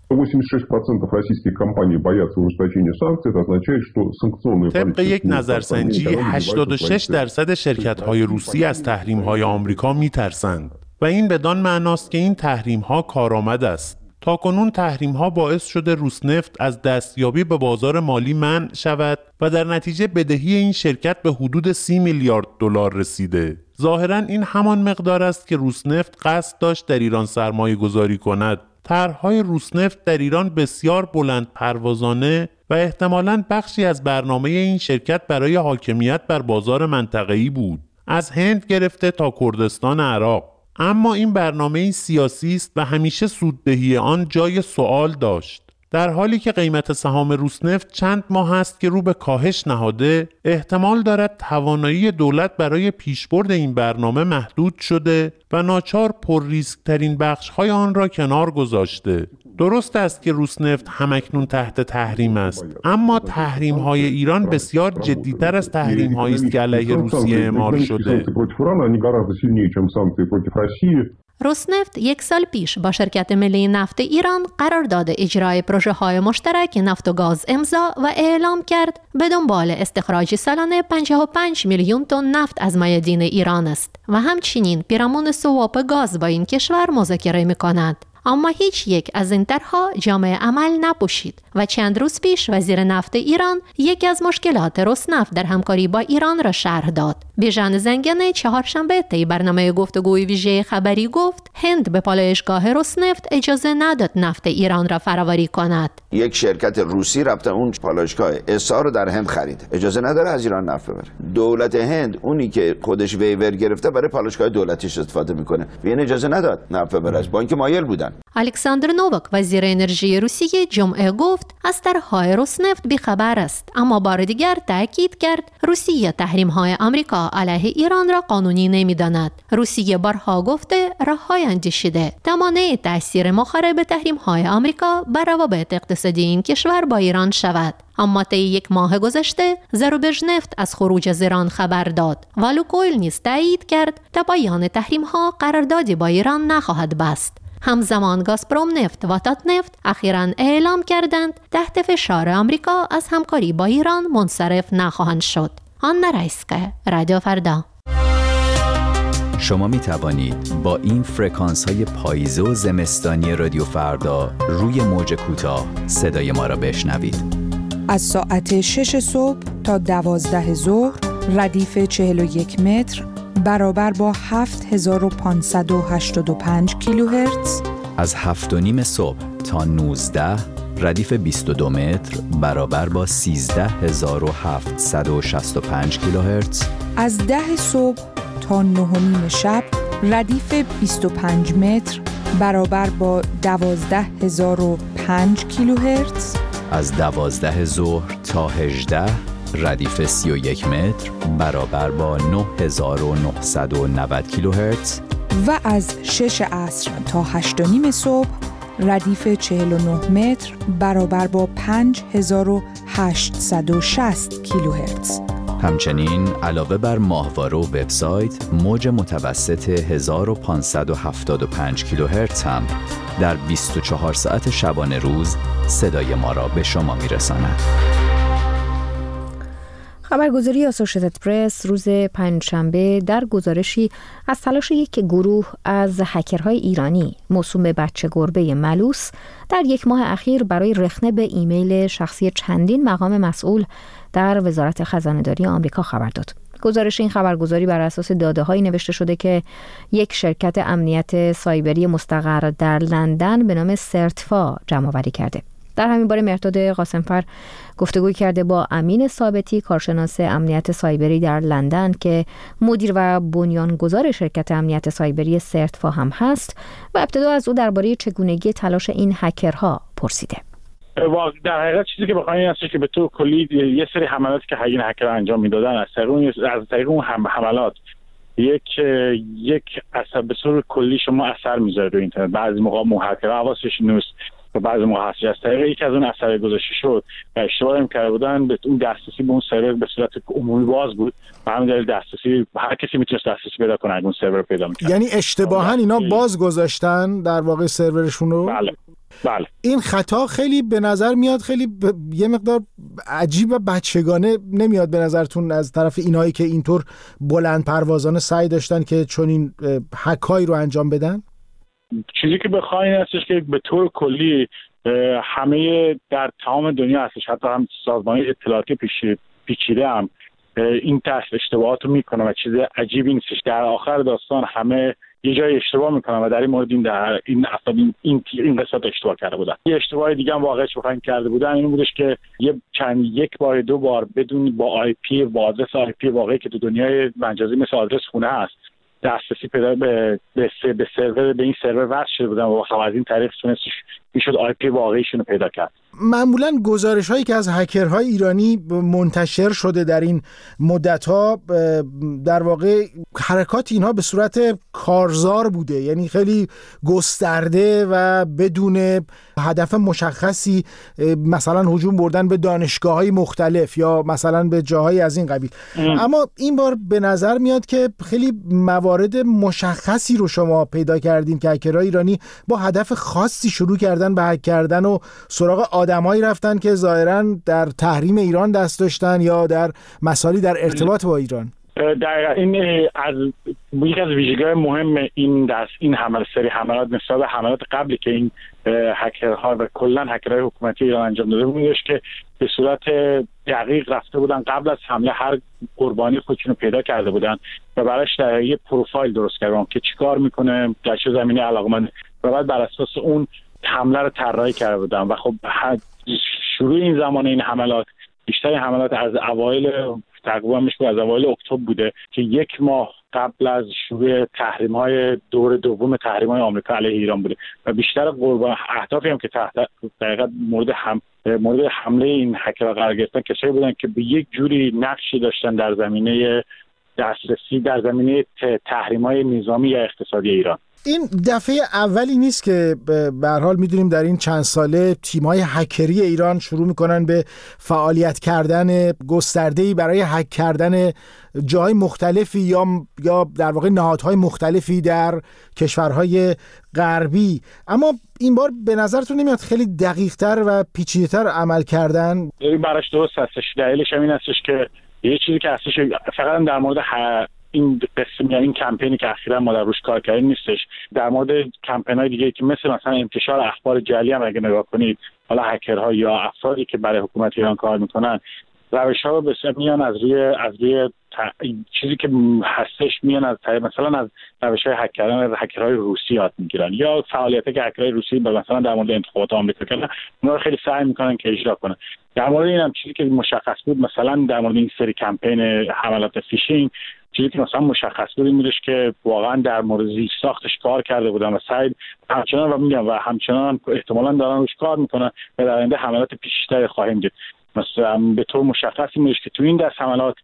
طبق یک نظرسنجی هشتاد و شش درصد شرکت‌های روسی از تحریم‌های آمریکا می‌ترسند و این بدان معناست که این تحریم‌ها کارآمد است. تاکنون تحریم‌ها باعث شده روسنفت از دستیابی به بازار مالی منع شود و در نتیجه بدهی این شرکت به حدود سی میلیارد دلار رسیده. ظاهراً این همان مقدار است که روسنفت قصد داشت در ایران سرمایه گذاری کند. طرح‌های روسنفت در ایران بسیار بلند پروازانه و احتمالاً بخشی از برنامه این شرکت برای حاکمیت بر بازار منطقه‌ای بود، از هند گرفته تا کردستان عراق. اما این برنامه سیاسی است و همیشه سوددهی آن جای سوال داشت. در حالی که قیمت سهام روسنفت چند ماه است که رو به کاهش نهاده، احتمال دارد توانایی دولت برای پیشبرد این برنامه محدود شده و ناچار پر ریسک ترین بخش های آن را کنار گذاشته. درست است که روسنفت همکنون تحت تحریم است، اما تحریم های ایران بسیار جدیتر از تحریم هایی است که علیه روسیه اعمال شده. روسنفت یک سال پیش با شرکت ملی نفت ایران قرارداد اجرای پروژه های مشترک نفت و گاز امضا و اعلام کرد به دنبال استخراج سالانه پنجاه و پنج میلیون تن نفت از میادین ایران است و همچنین پیرامون سواپ گاز با این کشور مذاکره می‌کند. اما هیچ یک از این طرح‌ها جامع عمل نپوشید و چند روز پیش وزیر نفت ایران یکی از مشکلات روسنفت در همکاری با ایران را شرح داد. بیژن زنگنه چهارشنبه طی برنامه گفتگوی ویژه خبری گفت هند به پالایشگاه روسنفت اجازه نداد نفت ایران را فراوری کند. یک شرکت روسی رفته اون پالایشگاه اسا رو در هند خرید، اجازه نداره از ایران نفت ببره. دولت هند اونی که خودش ویور گرفته برای پالایشگاه دولتیش استفاده میکنه، یعنی اجازه نداد نفت ببره، از بانک مایل بودن. الکساندر نووک وزیر انرژی روسیه جمعه گفت از طرح‌های روسنفت بی‌خبر است، اما بار دیگر تاکید کرد روسیه تحریم‌های آمریکا علیه ایران را قانونی نمی‌داند. روسیه بارها گفته راه‌های اندیشیده تا مانع تأثیر مخرب تحریم‌های آمریکا بر روابط اقتصادی این کشور با ایران شود. اما طی یک ماه گذشته زروبژنفت از خروج از ایران خبر داد و لوکویل نیز تایید کرد تا پایان تحریم‌ها قراردادی با ایران نخواهد بست. همزمان گازپروم نفت و تاتنفت اخیراً اعلام کردند تحت فشار آمریکا از همکاری با ایران منصرف نخواهند شد. آنا رایسکه، رادیو فردا. شما می توانید با این فرکانس های پاییزه و زمستانی رادیو فردا روی موج کوتاه صدای ما را بشنوید. از ساعت شش صبح تا دوازده ظهر ردیف چهل و یک متر برابر با هفت هزار و پانصد و هشتاد و پنج کیلوهرتز. از هفت و نیم صبح تا نوزده ردیف بیست و دو متر برابر با سیزده هزار و هفتصد و شصت و پنج کیلوهرتز. از ده صبح تا نه و نیم شب ردیف بیست و پنج متر برابر با دوازده هزار و پنج کیلوهرتز. از دوازده ظهر تا هجده ردیف سی و یک متر برابر با نه هزار و نهصد و نود کیلوهرتز. و از شش عصر تا هشت و نیم صبح ردیف چهل و نه متر برابر با پنج هزار و هشتصد و شصت کیلوهرتز. همچنین علاوه بر ماهواره و وبسایت، موج متوسط هزار و پانصد و هفتاد و پنج کیلوهرتز هم در بیست و چهار ساعت شبانه روز صدای ما را به شما میرساند. خبرگزاری آسوشیتد پرس روز پنجشنبه در گزارشی از تلاش یک گروه از هکرهای ایرانی موسوم به بچه گربه ملوس در یک ماه اخیر برای رخنه به ایمیل شخصی چندین مقام مسئول در وزارت خزانه‌داری آمریکا خبر داد. گزارش این خبرگزاری بر اساس داده‌هایی نوشته شده که یک شرکت امنیت سایبری مستقر در لندن به نام سرتفا جمع‌آوری کرده. در همین باره مهرداد قاسمفر گفتگوی کرده با امین ثابتی، کارشناس امنیت سایبری در لندن که مدیر و بنیانگذار شرکت امنیت سایبری سرتفا هم هست و ابتدا از او درباره چگونگی تلاش این هکرها پرسیده. در حقیقت چیزی که بخوایم این هست که به طور کلی یه سری حملاتی که این هکر انجام میدادن از طریق اون از طریق اون حملات یک یک اثر به طور کلی شما اثر میذاره روی اینترنت. بعضی موقع هکرها حواسش نیست و بعضی موقع هست از طریق یکی از اون اثر گذاشته شد و اشتباه هم کرده بودن به اون دسترسی به اون سرور به صورت عمومی باز بود و همین دلیل دسترسی هر کسی میتونست دسترسی پیدا کنه اون سرور پیدا میکنه. یعنی اشتباهاً اینا باز گذاشتن در واقع سرورشون رو. بله بله. این خطا خیلی به نظر میاد خیلی ب... یه مقدار عجیب و بچگانه نمیاد به نظرتون از طرف اینایی که اینطور بلند پروازانه سعی داشتن که چون این هکایی رو انجام بدن؟ چیزی که بخواین هستش که به طور کلی همه در تمام دنیا هستش، حتی هم سازمان اطلاعاتی پیچیده هم این تست اشتباهات رو میکنه و چیز عجیبی نیستش. در آخر داستان همه یه جای اشتباه میکنن و در این مورد این در این افراد این این, این قسمت اشتباه کرده بودن. یه اشتباه دیگه هم واقعش بخواین کرده بودن این بودش که یه چند یک بار دو بار بدون با آی پی و آدرس آی پی واقعی که تو دنیای مجازی مثل آدرس خونه هست دسترسی پیدا به به, به سرور به این سرور وصل شده بودن و از این طریق تونست میشد آی پی واقعیشون رو پیدا کرد. معمولاً گزارش هایی که از هکرهای ایرانی منتشر شده در این مدت ها در واقع حرکات اینها به صورت کارزار بوده، یعنی خیلی گسترده و بدون هدف مشخصی، مثلا هجوم بردن به دانشگاه های مختلف یا مثلا به جاهای از این قبیل. ام. اما این بار به نظر میاد که خیلی موارد مشخصی رو شما پیدا کردین که هکرهای ایرانی با هدف خاصی شروع کردن به هک کردن و سراغ آدمایی رفتن که ظاهراً در تحریم ایران دست داشتن یا در مسائلی در ارتباط با ایران. در این از یکی از ویژگی‌های مهم این دست این حمله سری حملات نسبت به حملات قبلی که این هکرها و کلا هکرهای حکومتی ایران انجام داده بودش که به صورت دقیق رفته بودن قبل از حمله هر قربانی خودشون رو پیدا کرده بودن و براش یه پروفایل درست کردن که چیکار میکنه، در چه زمینه علاقه‌مند و بعد بر اساس اون حمله رو طراحی کرده بودن. و خب شروع این زمان این حملات بیشتر حملات از اوایل تقریبا میشه از اوایل اکتبر بوده که یک ماه قبل از شروع تحریم‌های دور دوم تحریم‌های آمریکا علیه ایران بوده و بیشتر قربان اهدافی هم که تحت دقیقاً مورد هم مورد حمله این هکرها قرار گرفتن کسایی بودن که به یک جوری نقشی داشتن در زمینه دسترسی در زمینه تحریم‌های نظامی یا اقتصادی ایران. این دفعه اولی نیست که به هر حال میدونیم در این چند ساله تیم‌های هکری ایران شروع میکنن به فعالیت کردن گسترده‌ای برای هک کردن جاهای مختلفی یا یا در واقع نهادهای مختلفی در کشورهای غربی. اما این بار به نظرتون نمیاد خیلی دقیق‌تر و پیچیده‌تر عمل کردن؟ براش درست هستش. دلیلش همین هستش که یه چیزی که هستش فقط در مورد ه... این قسم یا این کمپینی که اخیراً ما در روش کار کردیم نیستش، در مورد کمپین‌های دیگه که مثل مثلا انتشار اخبار جعلی هم اگه نگاه کنید، حالا هکرها یا افرادی که برای حکومت ایران کار میکنن روش‌ها به حساب میان از روی از روی ت... چیزی که هستش میان از مثلا از روش‌های هک کردن هکرهای روسی یاد میگیرن یا فعالیتی که هکرهای روسی مثلا در مورد انتخابات آمریکا کردن، اونا خیلی سعی میکنن که اجرا کنن. در مورد اینم چیزی که مشخص بود مثلا در مورد این سری کمپین حملات فیشینگ، چیزی که مثلا مشخص بود این بودش که واقعا در مورد زیست ساختش کار کرده بودن و سعی همچنان و میگم و همچنان احتمالاً دارن روش کار میکنن و در آینده حملات پیشتری خواهیم دید. مثلا به طور مشخص این بودش که تو این دست حملات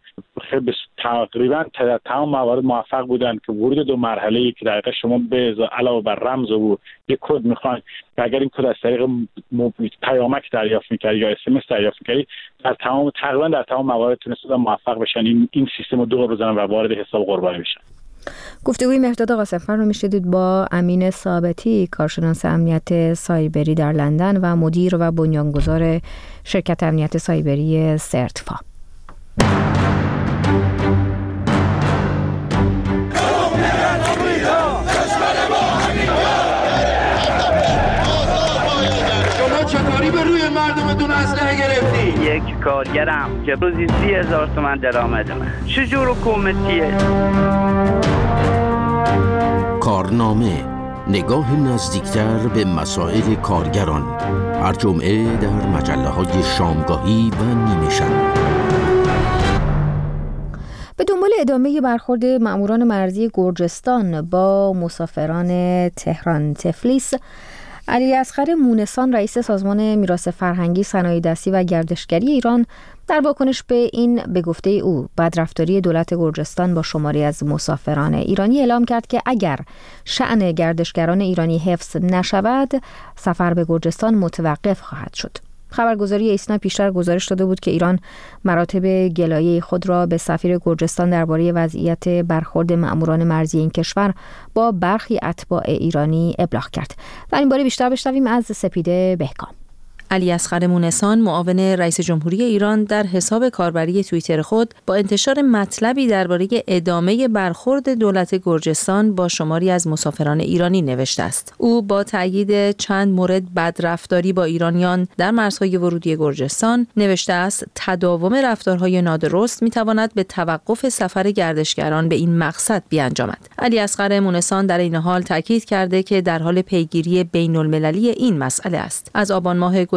تقریبا تمام موارد موفق بودن که ورود دو مرحله‌ای که دقیقاً شما به علاوه بر رمز و یک کد میخواین و اگر این کد از طریق پیامک دریافت می‌کردی یا اس ام اس دریافت می‌کردی، در تمام تقریبا در تمام موارد تونستن موفق بشن این این سیستم رو دور بزنن و وارد حساب قربانی بشن. گفتگوی مهرداد قاسم‌فر رو میشنیدید با امین ثابتی، کارشناس امنیت سایبری در لندن و مدیر و بنیانگذار شرکت امنیت سایبری سرتفا. شما چطوری به روی مردمتون اسلحه گرفتی؟ یک کارگرم که روزی سی هزار تومن درآمد من. چجور حکومتیه؟ کارنامه، نگاه نزدیکتر به مسائل کارگران، هر جمعه در مجله‌های شامگاهی و نیمه شب. به دنبال ادامه برخورد مأموران مرزی گرجستان با مسافران تهران تفلیس، علیاصغر مونسان رئیس سازمان میراث فرهنگی، صنایع دستی و گردشگری ایران در واکنش به این به گفته او بدرفتاری دولت گرجستان با شماری از مسافران ایرانی اعلام کرد که اگر شأن گردشگران ایرانی حفظ نشود سفر به گرجستان متوقف خواهد شد. خبرگزاری ایسنا پیشتر گزارش داده بود که ایران مراتب گلایه خود را به سفیر گرجستان درباره وضعیت برخورد مأموران مرزی این کشور با برخی اتباع ایرانی ابلاغ کرد. در این باره بیشتر بشنویم از سپیده بهکام. علیاصغر مونسان، معاون رئیس جمهوری ایران، در حساب کاربری توییتر خود با انتشار مطلبی درباره ادامه برخورد دولت گرجستان با شماری از مسافران ایرانی نوشته است. او با تأیید چند مورد بدرفتاری با ایرانیان در مرزهای ورودی گرجستان نوشته است تداوم رفتارهای نادرست میتواند به توقف سفر گردشگران به این مقصد بیانجامد. علیاصغر مونسان در این حال تاکید کرده که در حال پیگیری بین‌المللی این مسئله است. از آبان ماه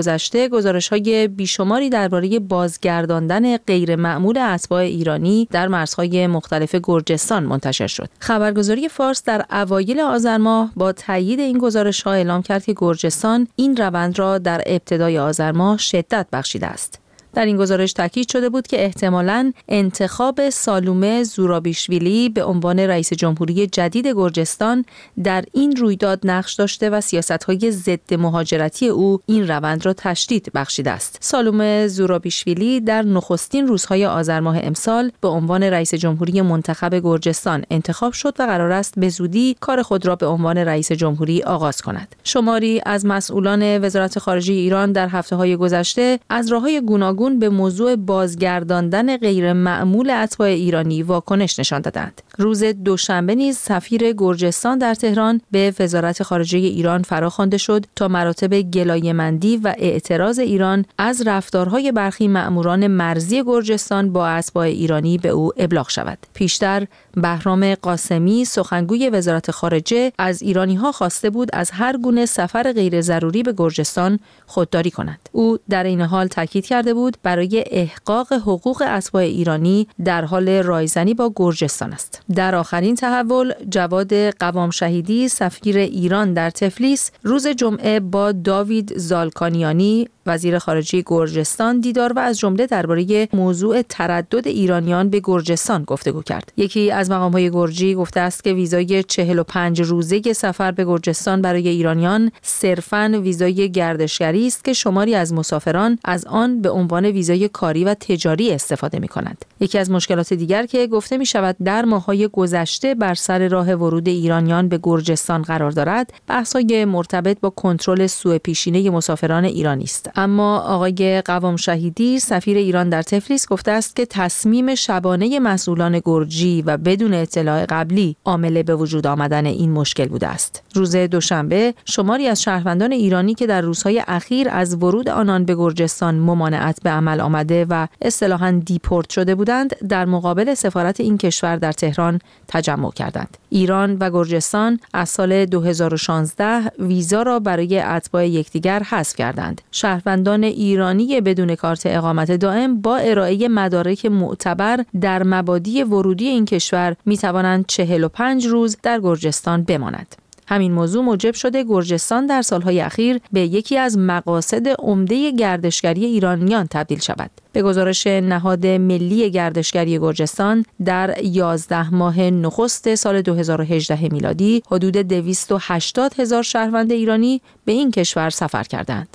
گذشته گزارش‌های بیشماری درباره بازگرداندن غیر معمول اتباع ایرانی در مرزهای مختلف گرجستان منتشر شد. خبرگزاری فارس در اوایل آذر ماه با تایید این گزارش‌ها اعلام کرد که گرجستان این روند را در ابتدای آذر ماه شدت بخشیده است. در این گزارش تاکید شده بود که احتمالاً انتخاب سالومه زورابیشویلی به عنوان رئیس جمهوری جدید گرجستان در این رویداد نقش داشته و سیاست‌های ضد مهاجرتی او این روند را تشدید بخشیده است. سالومه زورابیشویلی در نخستین روزهای آذر ماه امسال به عنوان رئیس جمهوری منتخب گرجستان انتخاب شد و قرار است به زودی کار خود را به عنوان رئیس جمهوری آغاز کند. شماری از مسئولان وزارت خارجه ایران در هفته‌های گذشته از راه‌های گوناگون به موضوع بازگرداندن غیر معمول اتباع ایرانی واکنش نشان دادند. روز دوشنبه نیز سفیر گرجستان در تهران به وزارت خارجه ایران فراخوانده شد تا مراتب گلایه‌مندی و اعتراض ایران از رفتارهای برخی مأموران مرزی گرجستان با اتباع ایرانی به او ابلاغ شود. پیشتر بهرام قاسمی سخنگوی وزارت خارجه از ایرانی‌ها خواسته بود از هر گونه سفر غیر ضروری به گرجستان خودداری کنند. او در این حال تاکید کرده بود برای احقاق حقوق اتباع ایرانی در حال رایزنی با گرجستان است. در آخرین تحول جواد قوام شهیدی سفیر ایران در تفلیس روز جمعه با داوید زالکانیانی وزیر خارجه گرجستان دیدار و از جمله درباره موضوع تردد ایرانیان به گرجستان گفتگو کرد. یکی از مقام‌های گرجی گفته است که ویزای چهل و پنج روزه سفر به گرجستان برای ایرانیان صرفاً ویزای گردشگری است که شماری از مسافران از آن به عنوان ویزای کاری و تجاری استفاده می‌کنند. یکی از مشکلات دیگر که گفته می‌شود در ماه‌های گذشته بر سر راه ورود ایرانیان به گرجستان قرار دارد، بحث‌های مرتبط با کنترل سوء پیشینه مسافران ایرانی است. اما آقای قوام شهیدی سفیر ایران در تفلیس گفته است که تصمیم شبانه مسئولان گرجی و بدون اطلاع قبلی عامل به وجود آمدن این مشکل بوده است. روز دوشنبه شماری از شهروندان ایرانی که در روزهای اخیر از ورود آنان به گرجستان ممانعت به عمل آمده و اصطلاحاً دیپورت شده بودند در مقابل سفارت این کشور در تهران تجمع کردند. ایران و گرجستان از سال دو هزار و شانزده ویزا را برای اتباع یکدیگر حذف کردند. شهروندان ایرانی بدون کارت اقامت دائم با ارائه مدارک معتبر در مبادی ورودی این کشور می توانند چهل و پنج روز در گرجستان بمانند. همین موضوع موجب شده گرجستان در سالهای اخیر به یکی از مقاصد عمده گردشگری ایرانیان تبدیل شود. به گزارش نهاد ملی گردشگری گرجستان در یازده ماه نخست سال دو هزار و هجده میلادی حدود دویست و هشتاد هزار شهروند ایرانی به این کشور سفر کردند.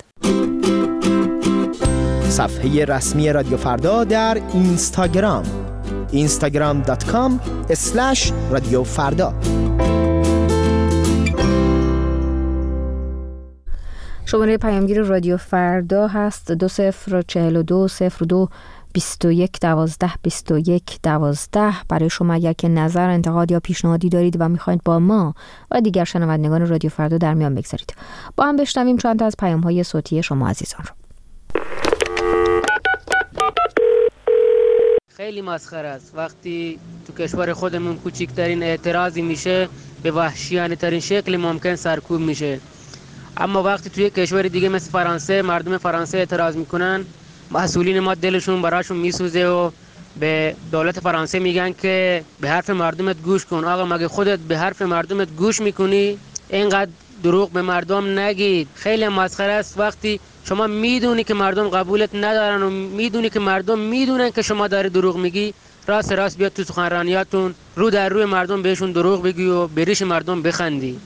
صفحه رسمی رادیو فردا در اینستاگرام اینستاگرام دات کام اسلش رادیو فردا. شماره پیامگیر رادیو فردا هست دو صفر چهل و دو صفر دو بیست و یک دوازده بیست و یک دوازده. برای شما یک نظر، انتقاد یا پیشنهادی دارید و میخواید با ما و دیگر شنوندگان رادیو فردا در میان بگذارید، با هم بشنویم چند تا از پیام‌های صوتی شما عزیزان رو. خیلی مسخره است وقتی تو کشور خودمون کوچکترین اعتراضی میشه به وحشیانه ترین شکل ممکن سرکوب میشه، اما وقتی توی کشور دیگه مثل فرانسه مردم فرانسه اعتراض میکنن، مسئولین ما دلشون براشون میسوزه و به دولت فرانسه میگن که به حرف مردمت گوش کن. آقا مگه خودت به حرف مردمت گوش میکنی؟ اینقدر دروغ به مردم نگید. خیلی مسخره است وقتی شما میدونی که مردم قبولت ندارن و میدونی که مردم میدونن که شما داری دروغ میگی، راست راست بیاد تو سخنرانیاتون رو در روی مردم بهشون دروغ بگی و بریش مردم بخندی.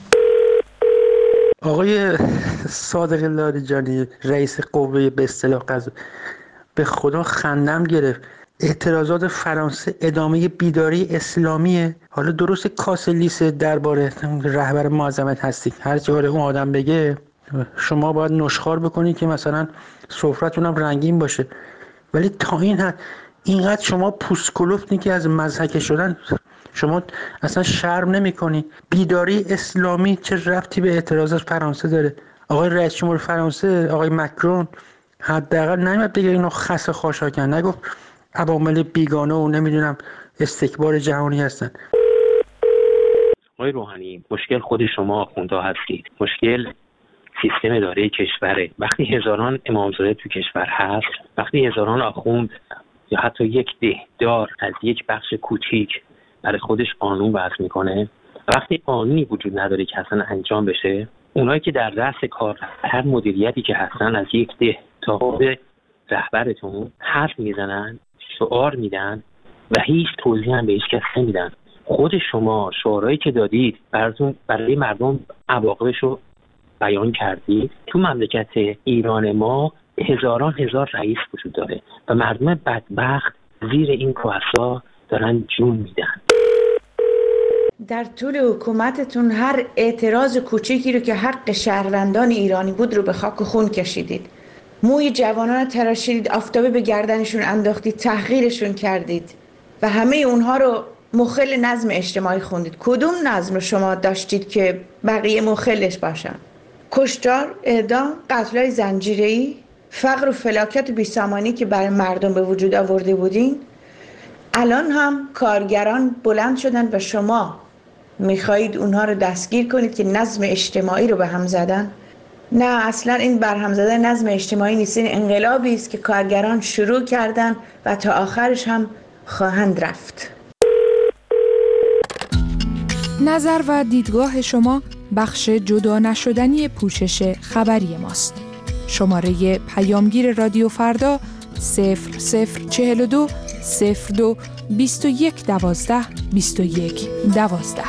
آقای صادق لاریجانی رئیس قوه به اصطلاح قضایی، به خدا خندم گرفت. اعتراضات فرانسه ادامه بیداری اسلامیه. حالا درست کاسلیس درباره رهبر معظمت هستی، هر چی اون آدم بگه شما باید نشخوار بکنید که مثلا سفرتون هم رنگین باشه، ولی تا این حد اینقدر شما پوست کلفتی که از مضحکه شدن شما اصلا شرم نمی کنی. بیداری اسلامی چه ربطی به اعتراضات فرانسه داره؟ آقای رئیس جمهور فرانسه آقای مکرون حداقل نمیاد بگه اینو خس خاشاکن، نگفت عوامل بیگانه و نمیدونم استکبار جهانی هستن. آقای روحانی، مشکل خود شما آخوندها هستید. مشکل سیستم اداره کشوره. وقتی هزاران امامزاده تو کشور هست، وقتی هزاران آخوند یا حتی یک دهدار از یک بخش کوچیک برای خودش قانون وضع میکنه، وقتی قانونی وجود نداره که اصلا انجام بشه، اونایی که در رأس کار هر مدیریتی که هستن از یک ده تا به رهبرتون حرف میزنن، شعار میدن و هیچ توضیح هم به هیچ کس نمیدن. خود شما شعارهایی که دادید براتون برای مردم عواقبش رو بیان کردید. تو مملکت ایران ما هزاران هزار رئیس وجود داره و مردم بدبخت زیر این کوهسا دارن جون میدن. در طول حکومتتون هر اعتراض کوچیکی رو که حق شهروندان ایرانی بود رو به خاک و خون کشیدید. موی جوانان تراشیدید، آفتابه به گردنشون انداختید، تحقیرشون کردید و همه اونها رو مخل نظم اجتماعی خوندید. کدوم نظم رو شما داشتید که بقیه مخلش باشن؟ کشتار، اعدام، قتل‌های زنجیره‌ای، فقر و فلاکت و بیسامانی که برای مردم به وجود آورده بودین. الان هم کارگران بلند شدن و شما میخواهید اونها رو دستگیر کنید که نظم اجتماعی رو به هم زدن. نه، اصلا این برهم زدن نظم اجتماعی نیست، این انقلابی است که کارگران شروع کردن و تا آخرش هم خواهند رفت. نظر و دیدگاه شما بخش جدا نشدنی پوشش خبری ماست. شماره پیامگیر رادیو فردا صفر صفر چهل و دو صفر دو بیست و یک دوازده بیست و یک دوازده.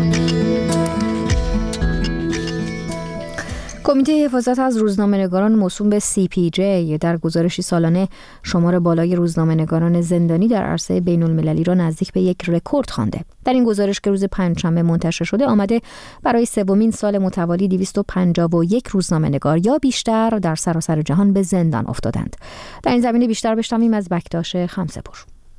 کمیته حفاظت از روزنامه‌نگاران موسوم به سی پی جی در گزارشی سالانه شمار بالای روزنامه‌نگاران زندانی در عرصه بین‌المللی را نزدیک به یک رکورد خوانده. در این گزارش که روز پنجشنبه منتشر شده آمده برای سومین سال متوالی دویست و پنجاه و یک روزنامه‌نگار یا بیشتر در سراسر جهان به زندان افتادند. در این زمینه بیشتر بشنویم از بکتاش خمسه‌پور.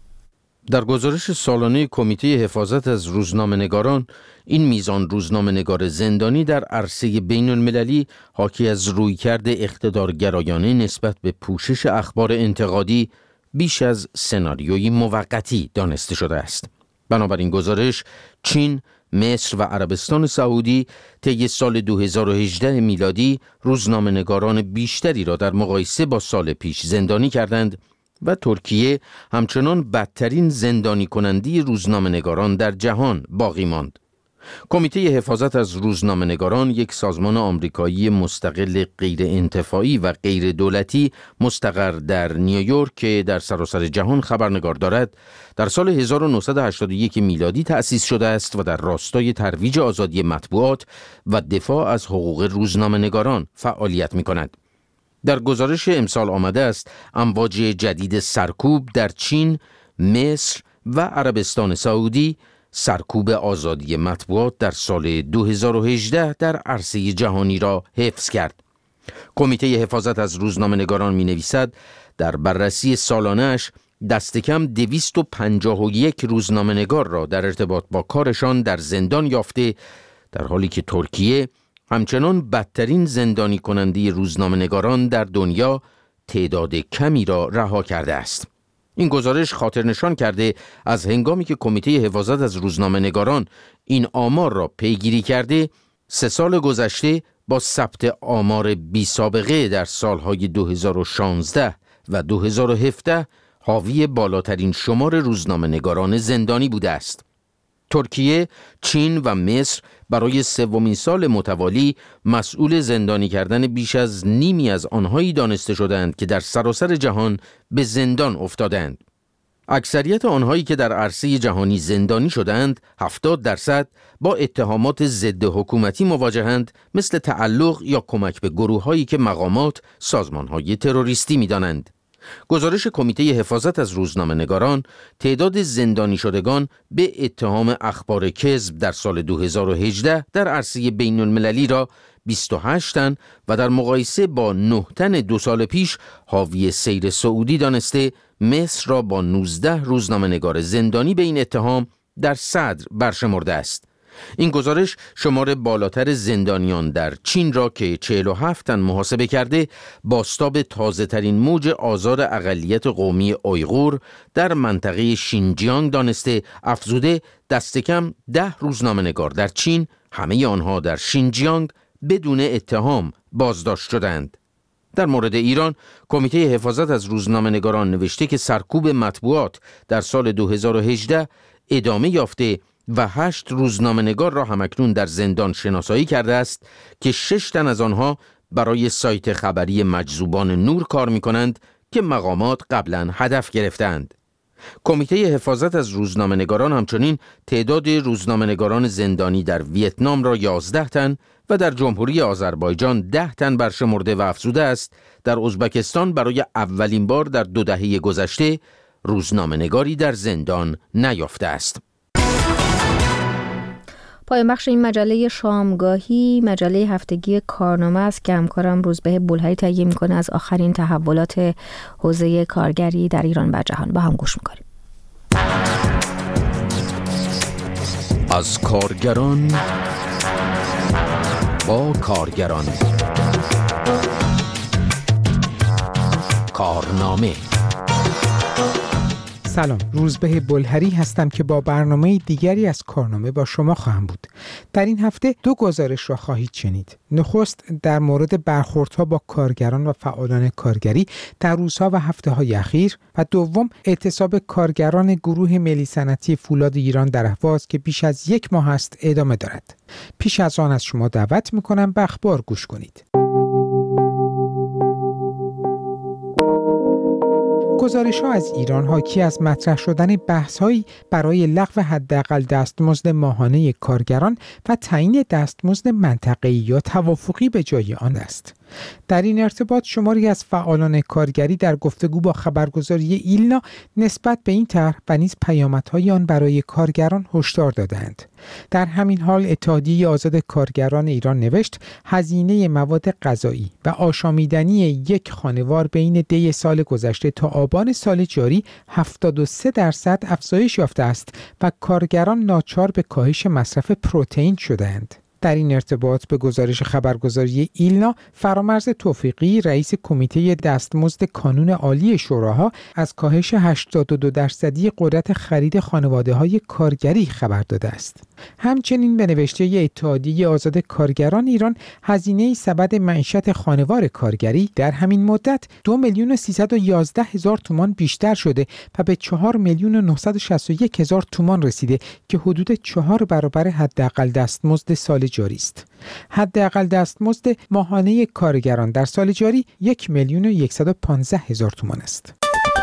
در گزارش سالانه کمیته حفاظت از روزنامه‌نگاران، این میزان روزنامه‌نگار زندانی در عرصه بین‌المللی حاکی از رویکرد اقتدارگرایانه نسبت به پوشش اخبار انتقادی بیش از سناریویی موقتی دانسته شده است. بنابراین گزارش، چین، مصر و عربستان سعودی طی سال دو هزار و هجده میلادی روزنامه‌نگاران بیشتری را در مقایسه با سال پیش زندانی کردند و ترکیه همچنان بدترین زندانی کننده روزنامه‌نگاران در جهان باقی ماند. کمیته حفاظت از روزنامه‌نگاران، یک سازمان آمریکایی مستقل غیر انتفاعی و غیر دولتی مستقر در نیویورک که در سراسر جهان خبرنگار دارد، در سال هزار و نهصد و هشتاد و یک میلادی تأسیس شده است و در راستای ترویج آزادی مطبوعات و دفاع از حقوق روزنامه‌نگاران فعالیت می‌کند. در گزارش امسال آمده است امواج جدید سرکوب در چین، مصر و عربستان سعودی سرکوب آزادی مطبوعات در سال دو هزار و هجده در عرصه جهانی را حفظ کرد. کمیته حفاظت از روزنامه‌نگاران می‌نویسد در بررسی سالانه‌اش دست کم دویست و پنجاه و یک روزنامه‌نگار را در ارتباط با کارشان در زندان یافته، در حالی که ترکیه همچنان بدترین زندانی کننده روزنامه‌نگاران در دنیا تعداد کمی را رها کرده است. این گزارش خاطر نشان کرده از هنگامی که کمیته حفاظت از روزنامه‌نگاران این آمار را پیگیری کرده، سه سال گذشته با ثبت آمار بی سابقه در سالهای دو هزار و شانزده و دو هزار و هفده حاوی بالاترین شمار روزنامه‌نگاران زندانی بوده است. ترکیه، چین و مصر برای سومین سال متوالی مسئول زندانی کردن بیش از نیمی از آنهایی دانسته شدند که در سراسر جهان به زندان افتادند. اکثریت آنهایی که در عرصه جهانی زندانی شدند، هفتاد درصد با اتهامات ضد حکومتی مواجهند، مثل تعلق یا کمک به گروه‌هایی که مقامات سازمان‌های تروریستی می‌دانند. گزارش کمیته حفاظت از روزنامه‌نگاران تعداد زندانی شدگان به اتهام اخبار کذب در سال دو هزار و هجده در عرصه بین‌المللی را بیست و هشت تن و در مقایسه با نه تن دو سال پیش حاوی سیر سعودی دانسته، مصر را با نوزده روزنامه‌نگار زندانی به این اتهام در صدر برشمرده است. این گزارش شمار بالاتر زندانیان در چین را که چهل و هفت تن محاسبه کرده، بازتاب تازه ترین موج آزار اقلیت قومی اویغور در منطقه شینجیانگ دانسته، افزوده دست کم ده روزنامه‌نگار در چین، همه آنها در شینجیانگ، بدون اتهام بازداشت شدند. در مورد ایران، کمیته حفاظت از روزنامه‌نگاران نوشته که سرکوب مطبوعات در سال دو هزار و هجده ادامه یافته و هشت روزنامه‌نگار را همکنون در زندان شناسایی کرده است که شش تن از آنها برای سایت خبری مجذوبان نور کار می‌کنند که مقامات قبلاً هدف گرفتند. کمیته حفاظت از روزنامه‌نگاران همچنین تعداد روزنامه‌نگاران زندانی در ویتنام را یازده تن و در جمهوری آذربایجان ده تن برشمرده و افزوده است در ازبکستان برای اولین بار در دو دهه گذشته روزنامه‌نگاری در زندان نیافته است. پایان بخش این مجله شامگاهی مجله هفتگی کارنامه است که همکارم روزبه بولهری تهیه میکنه. از آخرین تحولات حوزه کارگری در ایران و جهان با هم گوش میکنیم. از کارگران با کارگران، کارنامه. سلام، روزبه بولهری هستم که با برنامه دیگری از کارنامه با شما خواهم بود. در این هفته دو گزارش را خواهید شنید. نخست در مورد برخوردها با کارگران و فعالان کارگری در روزها و هفته‌های اخیر و دوم اعتصاب کارگران گروه ملی صنعتی فولاد ایران در اهواز که بیش از یک ماه است ادامه دارد. پیش از آن از شما دعوت می‌کنم به اخبار گوش کنید. گزارش‌ها از ایران حاکی از مطرح شدن بحث‌هایی برای لغو حداقل دستمزد ماهانه کارگران و تعیین دستمزد منطقه‌ای یا توافقی به جای آن است. در این ارتباط شماری از فعالان کارگری در گفتگو با خبرگزاری ایلنا نسبت به این طرح و نیز پیامدهای آن برای کارگران هشدار دادند. در همین حال اتحادیه آزاد کارگران ایران نوشت هزینه مواد غذایی و آشامیدنی یک خانوار بین دی سال گذشته تا آبان سال جاری هفتاد و سه درصد افزایش یافته است و کارگران ناچار به کاهش مصرف پروتئین شدند. در این ارتباط به گزارش خبرگزاری ایلنا، فرامرز توفیقی رئیس کمیته دستمزد کانون عالی شوراها از کاهش هشتاد و دو درصدی قدرت خرید خانواده‌های کارگری خبر داده است. همچنین به نوشته اتحادیه آزاد کارگران ایران هزینه سبد معیشت خانوار کارگری در همین مدت دو میلیون و سیصد و یازده هزار تومان بیشتر شده و به چهار میلیون و نهصد و شصت و یک هزار تومان رسیده که حدود چهار برابر حداقل دستمزد سال جاری است. حداقل دستمزد ماهانه کارگران در سال جاری یک میلیون و صد و پانزده هزار تومان است.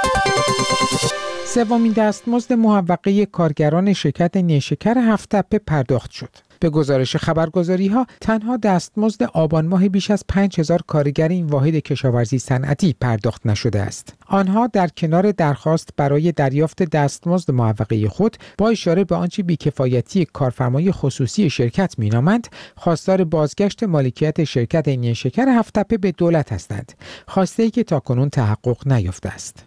سومین دستمزد موقعه کارگران شرکت نیشکر هفت‌تپه پرداخت شد. به گزارش خبرگزاری‌ها تنها دستمزد آبان ماه بیش از پنج هزار کارگر این واحد کشاورزی صنعتی پرداخت نشده است. آنها در کنار درخواست برای دریافت دستمزد موقعه خود با اشاره به آنچه بی‌کفایتی کارفرمای خصوصی شرکت مینامند، خواستار بازگشت مالکیت شرکت نیشکر هفت‌تپه به دولت هستند. خواسته‌ای که تاکنون تحقق نیافته است.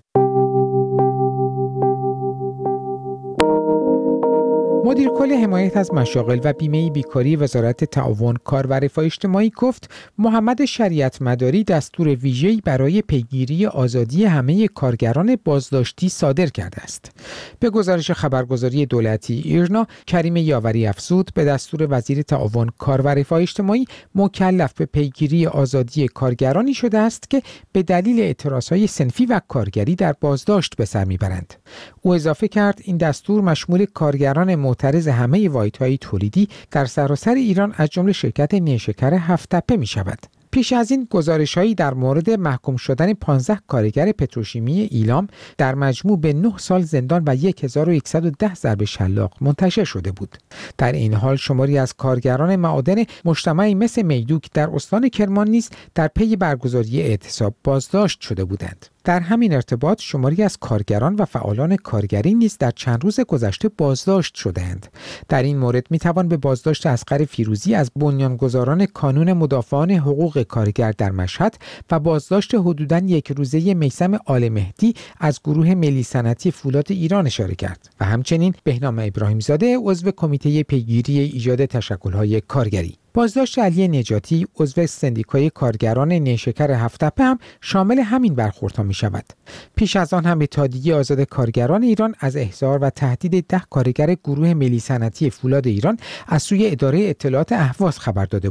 مدیر کل حمایت از مشاغل و بیمه بیکاری وزارت تعاون، کار و رفاه اجتماعی گفت محمد شریعت مداری دستور ویژه‌ای برای پیگیری آزادی همه کارگران بازداشتی صادر کرده است. به گزارش خبرگزاری دولتی ایرنا، کریم یاوری افزود به دستور وزیر تعاون، کار و رفاه اجتماعی مکلف به پیگیری آزادی کارگرانی شده است که به دلیل اعتراضهای صنفی و کارگری در بازداشت به سر میبرند. او اضافه کرد این دستور مشمول کارگران معترض همه واحدهای تولیدی در سراسر ایران از جمله شرکت نیشکر هفت‌تپه می شود. پیش از این گزارش‌هایی در مورد محکوم شدن پانزده کارگر پتروشیمی ایلام در مجموع به نه سال زندان و هزار و صد و ده ضرب شلاق منتشر شده بود. در این حال شماری از کارگران معادن مجتمعی مثل میدوک در استان کرمان نیز در پی برگزاری اعتصاب بازداشت شده بودند. در همین ارتباط شماری از کارگران و فعالان کارگری نیز در چند روز گذشته بازداشت شدند. در این مورد میتوان به بازداشت اصغر فیروزی از بنیانگذاران کانون مدافعان حقوق کارگر در مشهد و بازداشت حدوداً یک روزه میثم آل مهدی از گروه ملی صنعتی فولاد ایران اشاره کرد و همچنین بهنام ابراهیم زاده عضو کمیته پیگیری ایجاد تشکل‌های کارگری. بازداشت علی نجاتی عضو سندیکای کارگران نیشکر هفت‌تپه هم شامل همین برخوردها می شود. پیش از آن هم اتحادیه آزاد کارگران ایران از احضار و تهدید ده کارگر گروه ملی صنعتی فولاد ایران از سوی اداره اطلاعات اهواز خبر داده بود.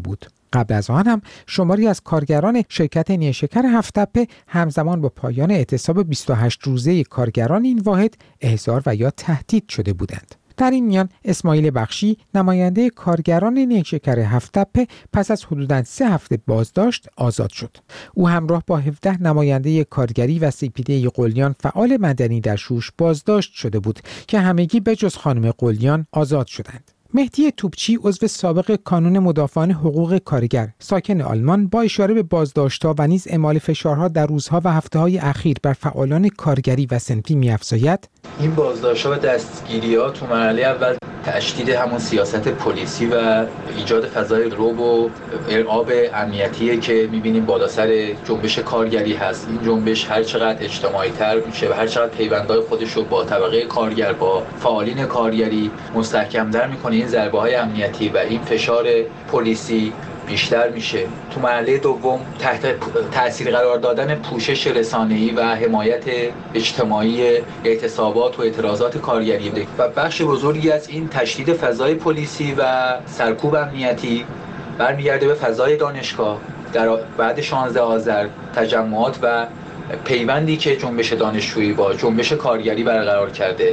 قبل از آن هم شماری از کارگران شرکت نیشکر هفت‌تپه همزمان با پایان اعتصاب بیست و هشت روزه کارگران این واحد احضار و یا تهدید شده بودند. در این میان اسماعیل بخشی نماینده کارگران نیشکر هفت‌تپه پس از حدوداً سه هفته بازداشت آزاد شد. او همراه با هفده نماینده کارگری و سیپیده قلیان فعال مدنی در شوش بازداشت شده بود که همگی به جز خانم قلیان آزاد شدند. مهدی توپچی عضو سابق کانون مدافعان حقوق کارگر ساکن آلمان با اشاره به بازداشت‌ها و نیز اعمال فشارها در روزها و هفته‌های اخیر بر فعالان کارگری و صنفی می‌افزاید: این بازداشت‌ها و دستگیری‌ها تو مرحله اول تشدید همون سیاست پلیسی و ایجاد فضای رعب و ارعاب امنیتیه که می‌بینیم بالا سر جنبش کارگری هست. این جنبش هر چقدر اجتماعی‌تر میشه و هر چقدر پیوندهای خودش رو با طبقه کارگر با فعالین کارگری مستحکم‌تر می‌کنه، این ضربه‌های امنیتی و این فشار پلیسی بیشتر میشه. تو مرحله دوم تحت تأثیر قرار دادن پوشش رسانه‌ای و حمایت اجتماعی اعتصابات و اعتراضات کارگری و بخش بزرگی از این تشدید فضای پلیسی و سرکوب امنیتی برمیگرده به فضای دانشگاه. در بعد شانزده آذر تجمعات و پیوندی که جنبش دانشجویی با جنبش کارگری برقرار کرده.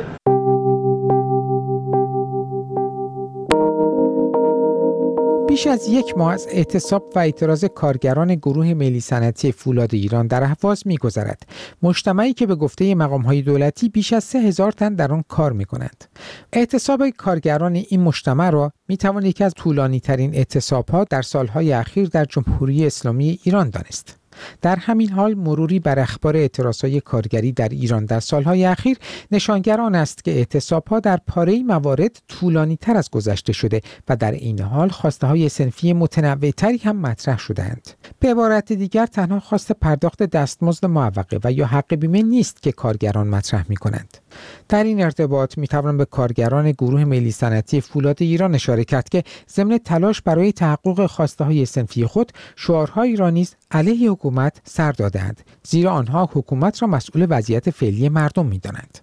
بیش از یک ماه از اعتصاب و اعتراض کارگران گروه ملی صنعتی فولاد ایران در اهواز می‌گذرد. مجتمعی که به گفته مقام‌های دولتی بیش از سه هزار تن در آن کار می‌کنند. اعتصاب کارگران این مجتمع را می‌توان یکی از طولانی‌ترین اعتصاب‌ها در سال‌های اخیر در جمهوری اسلامی ایران دانست. در همین حال مروری بر اخبار اعتراضهای کارگری در ایران در سالهای اخیر نشانگر آن است که اعتصابها در پاره‌ای موارد طولانی تر از گذشته شده و در این حال خواسته های صنفی متنوع تری هم مطرح شدند. به عبارت دیگر تنها خواست پرداخت دستمزد معوقه و یا حق بیمه نیست که کارگران مطرح می کنند. در این ارتباط می توان به کارگران گروه ملی صنعتی فولاد ایران اشاره کرد که ضمن تلاش برای تحقق خواسته های صنفی خود شعارهایی را نیز علیه حکومت سر دادند، زیرا آنها حکومت را مسئول وضعیت فعلی مردم می دانند.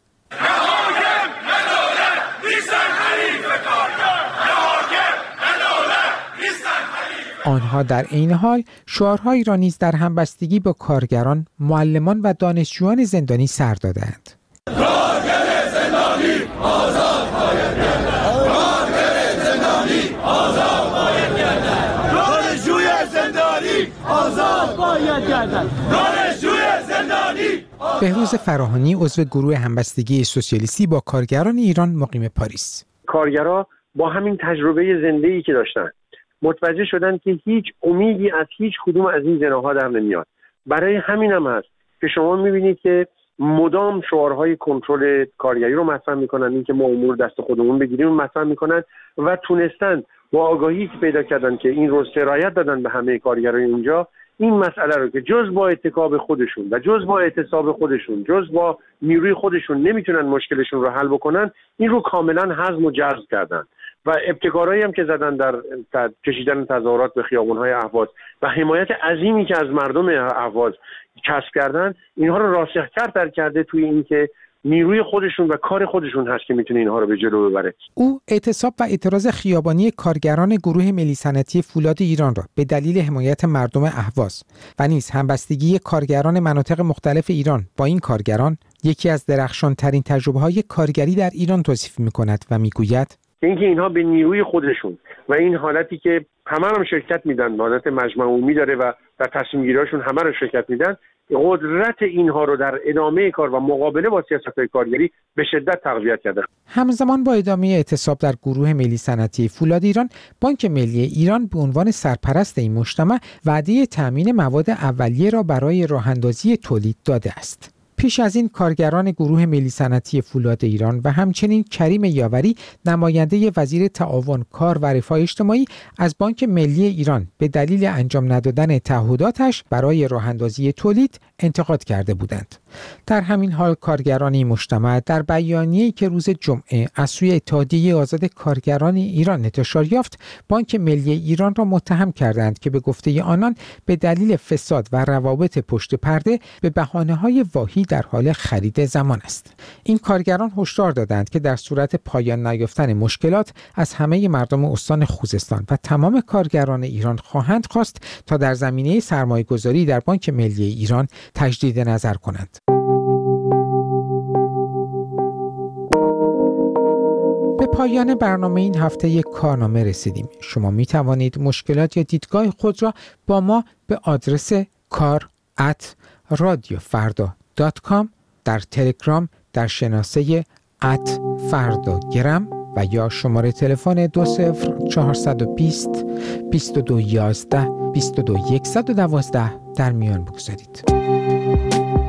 آنها در این حال شعارهایی را نیز در همبستگی با کارگران، معلمان و دانشجویان زندانی سر دادند. کارگر زندانی آزاد باید گردد. کارگر زندانی آزاد باید گردد. دانشجوی زندانی آزاد باید گردد. دانشجوی زندانی. بهروز فراهانی عضو گروه همبستگی سوسیالیستی با کارگران ایران مقیم پاریس: کارگرها با همین تجربه زنده‌ای که داشتن متوجه شدن که هیچ امیدی از هیچ کدوم از این جناح‌ها در نمیاد. برای همین هم هست که شما می‌بینید که مدام شعارهای کنترل کارگری رو مطرح میکنن، اینکه ما امور دست خودمون بگیریم مطرح میکنن و تونستن با آگاهی که پیدا کردن که این رو سرایت دادن به همه کارگرای اونجا، این مسئله رو که جز با اتکاب خودشون و جز با اعتصاب خودشون، جز با نیروی خودشون نمیتونن مشکلشون رو حل بکنن، این رو کاملا هضم و جذب کردن و ابتکارایی هم که زدن در کشیدن تظاهرات به خیابان‌های اهواز و حمایت عظیمی که از مردم اهواز کسب کردن، اینها رو راسخ‌تر در کرده توی این که نیروی خودشون و کار خودشون هست که میتونه اینها رو به جلو ببره. او اعتصاب و اعتراض خیابانی کارگران گروه ملی صنعتی فولاد ایران را به دلیل حمایت مردم اهواز و نیز همبستگی کارگران مناطق مختلف ایران با این کارگران یکی از درخشان‌ترین تجربه‌های کارگری در ایران توصیف می‌کند و می‌گوید اینکه اینها به نیروی خودشون و این حالتی که همه هم شرکت میدن، حالت مجمع عمومی داره و در تصمیم گیری‌هاشون همه رو شرکت میدن، قدرت اینها رو در ادامه کار و مقابله با سیاست‌های کارگری به شدت تقویت کردن. همزمان با ادامه اعتصاب در گروه ملی صنعتی فولاد ایران، بانک ملی ایران به عنوان سرپرست این مجتمع وعده تأمین مواد اولیه را برای راه‌اندازی تولید داده است. پیش از این کارگران گروه ملی صنعتی فولاد ایران و همچنین کریم یاوری نماینده وزیر تعاون کار و رفاه اجتماعی از بانک ملی ایران به دلیل انجام ندادن تعهداتش برای راه‌اندازی تولید انتقاد کرده بودند. در همین حال کارگران این مجتمع در بیانیه‌ای که روز جمعه از سوی اتحادیه آزاد کارگران ایران انتشار یافت، بانک ملی ایران را متهم کردند که به گفته آنان به دلیل فساد و روابط پشت پرده به بهانه‌های واهی در حال خرید زمان است. این کارگران هشدار دادند که در صورت پایان نیافتن مشکلات از همه مردم استان خوزستان و تمام کارگران ایران خواهند خواست تا در زمینه سرمایه‌گذاری در بانک ملی ایران تجدید نظر کنند. به پایان برنامه این هفته یک کارنامه رسیدیم. شما می توانید مشکلات یا دیدگاه خود را با ما به آدرس کار ات رادیو فردا دات کام در تلگرام در شناسه ات فرداگرم و یا شماره تلفن دو صفر چهارصد و بیست بیست و دو یازده بیست و دو صد و دوازده در میان بگذارید.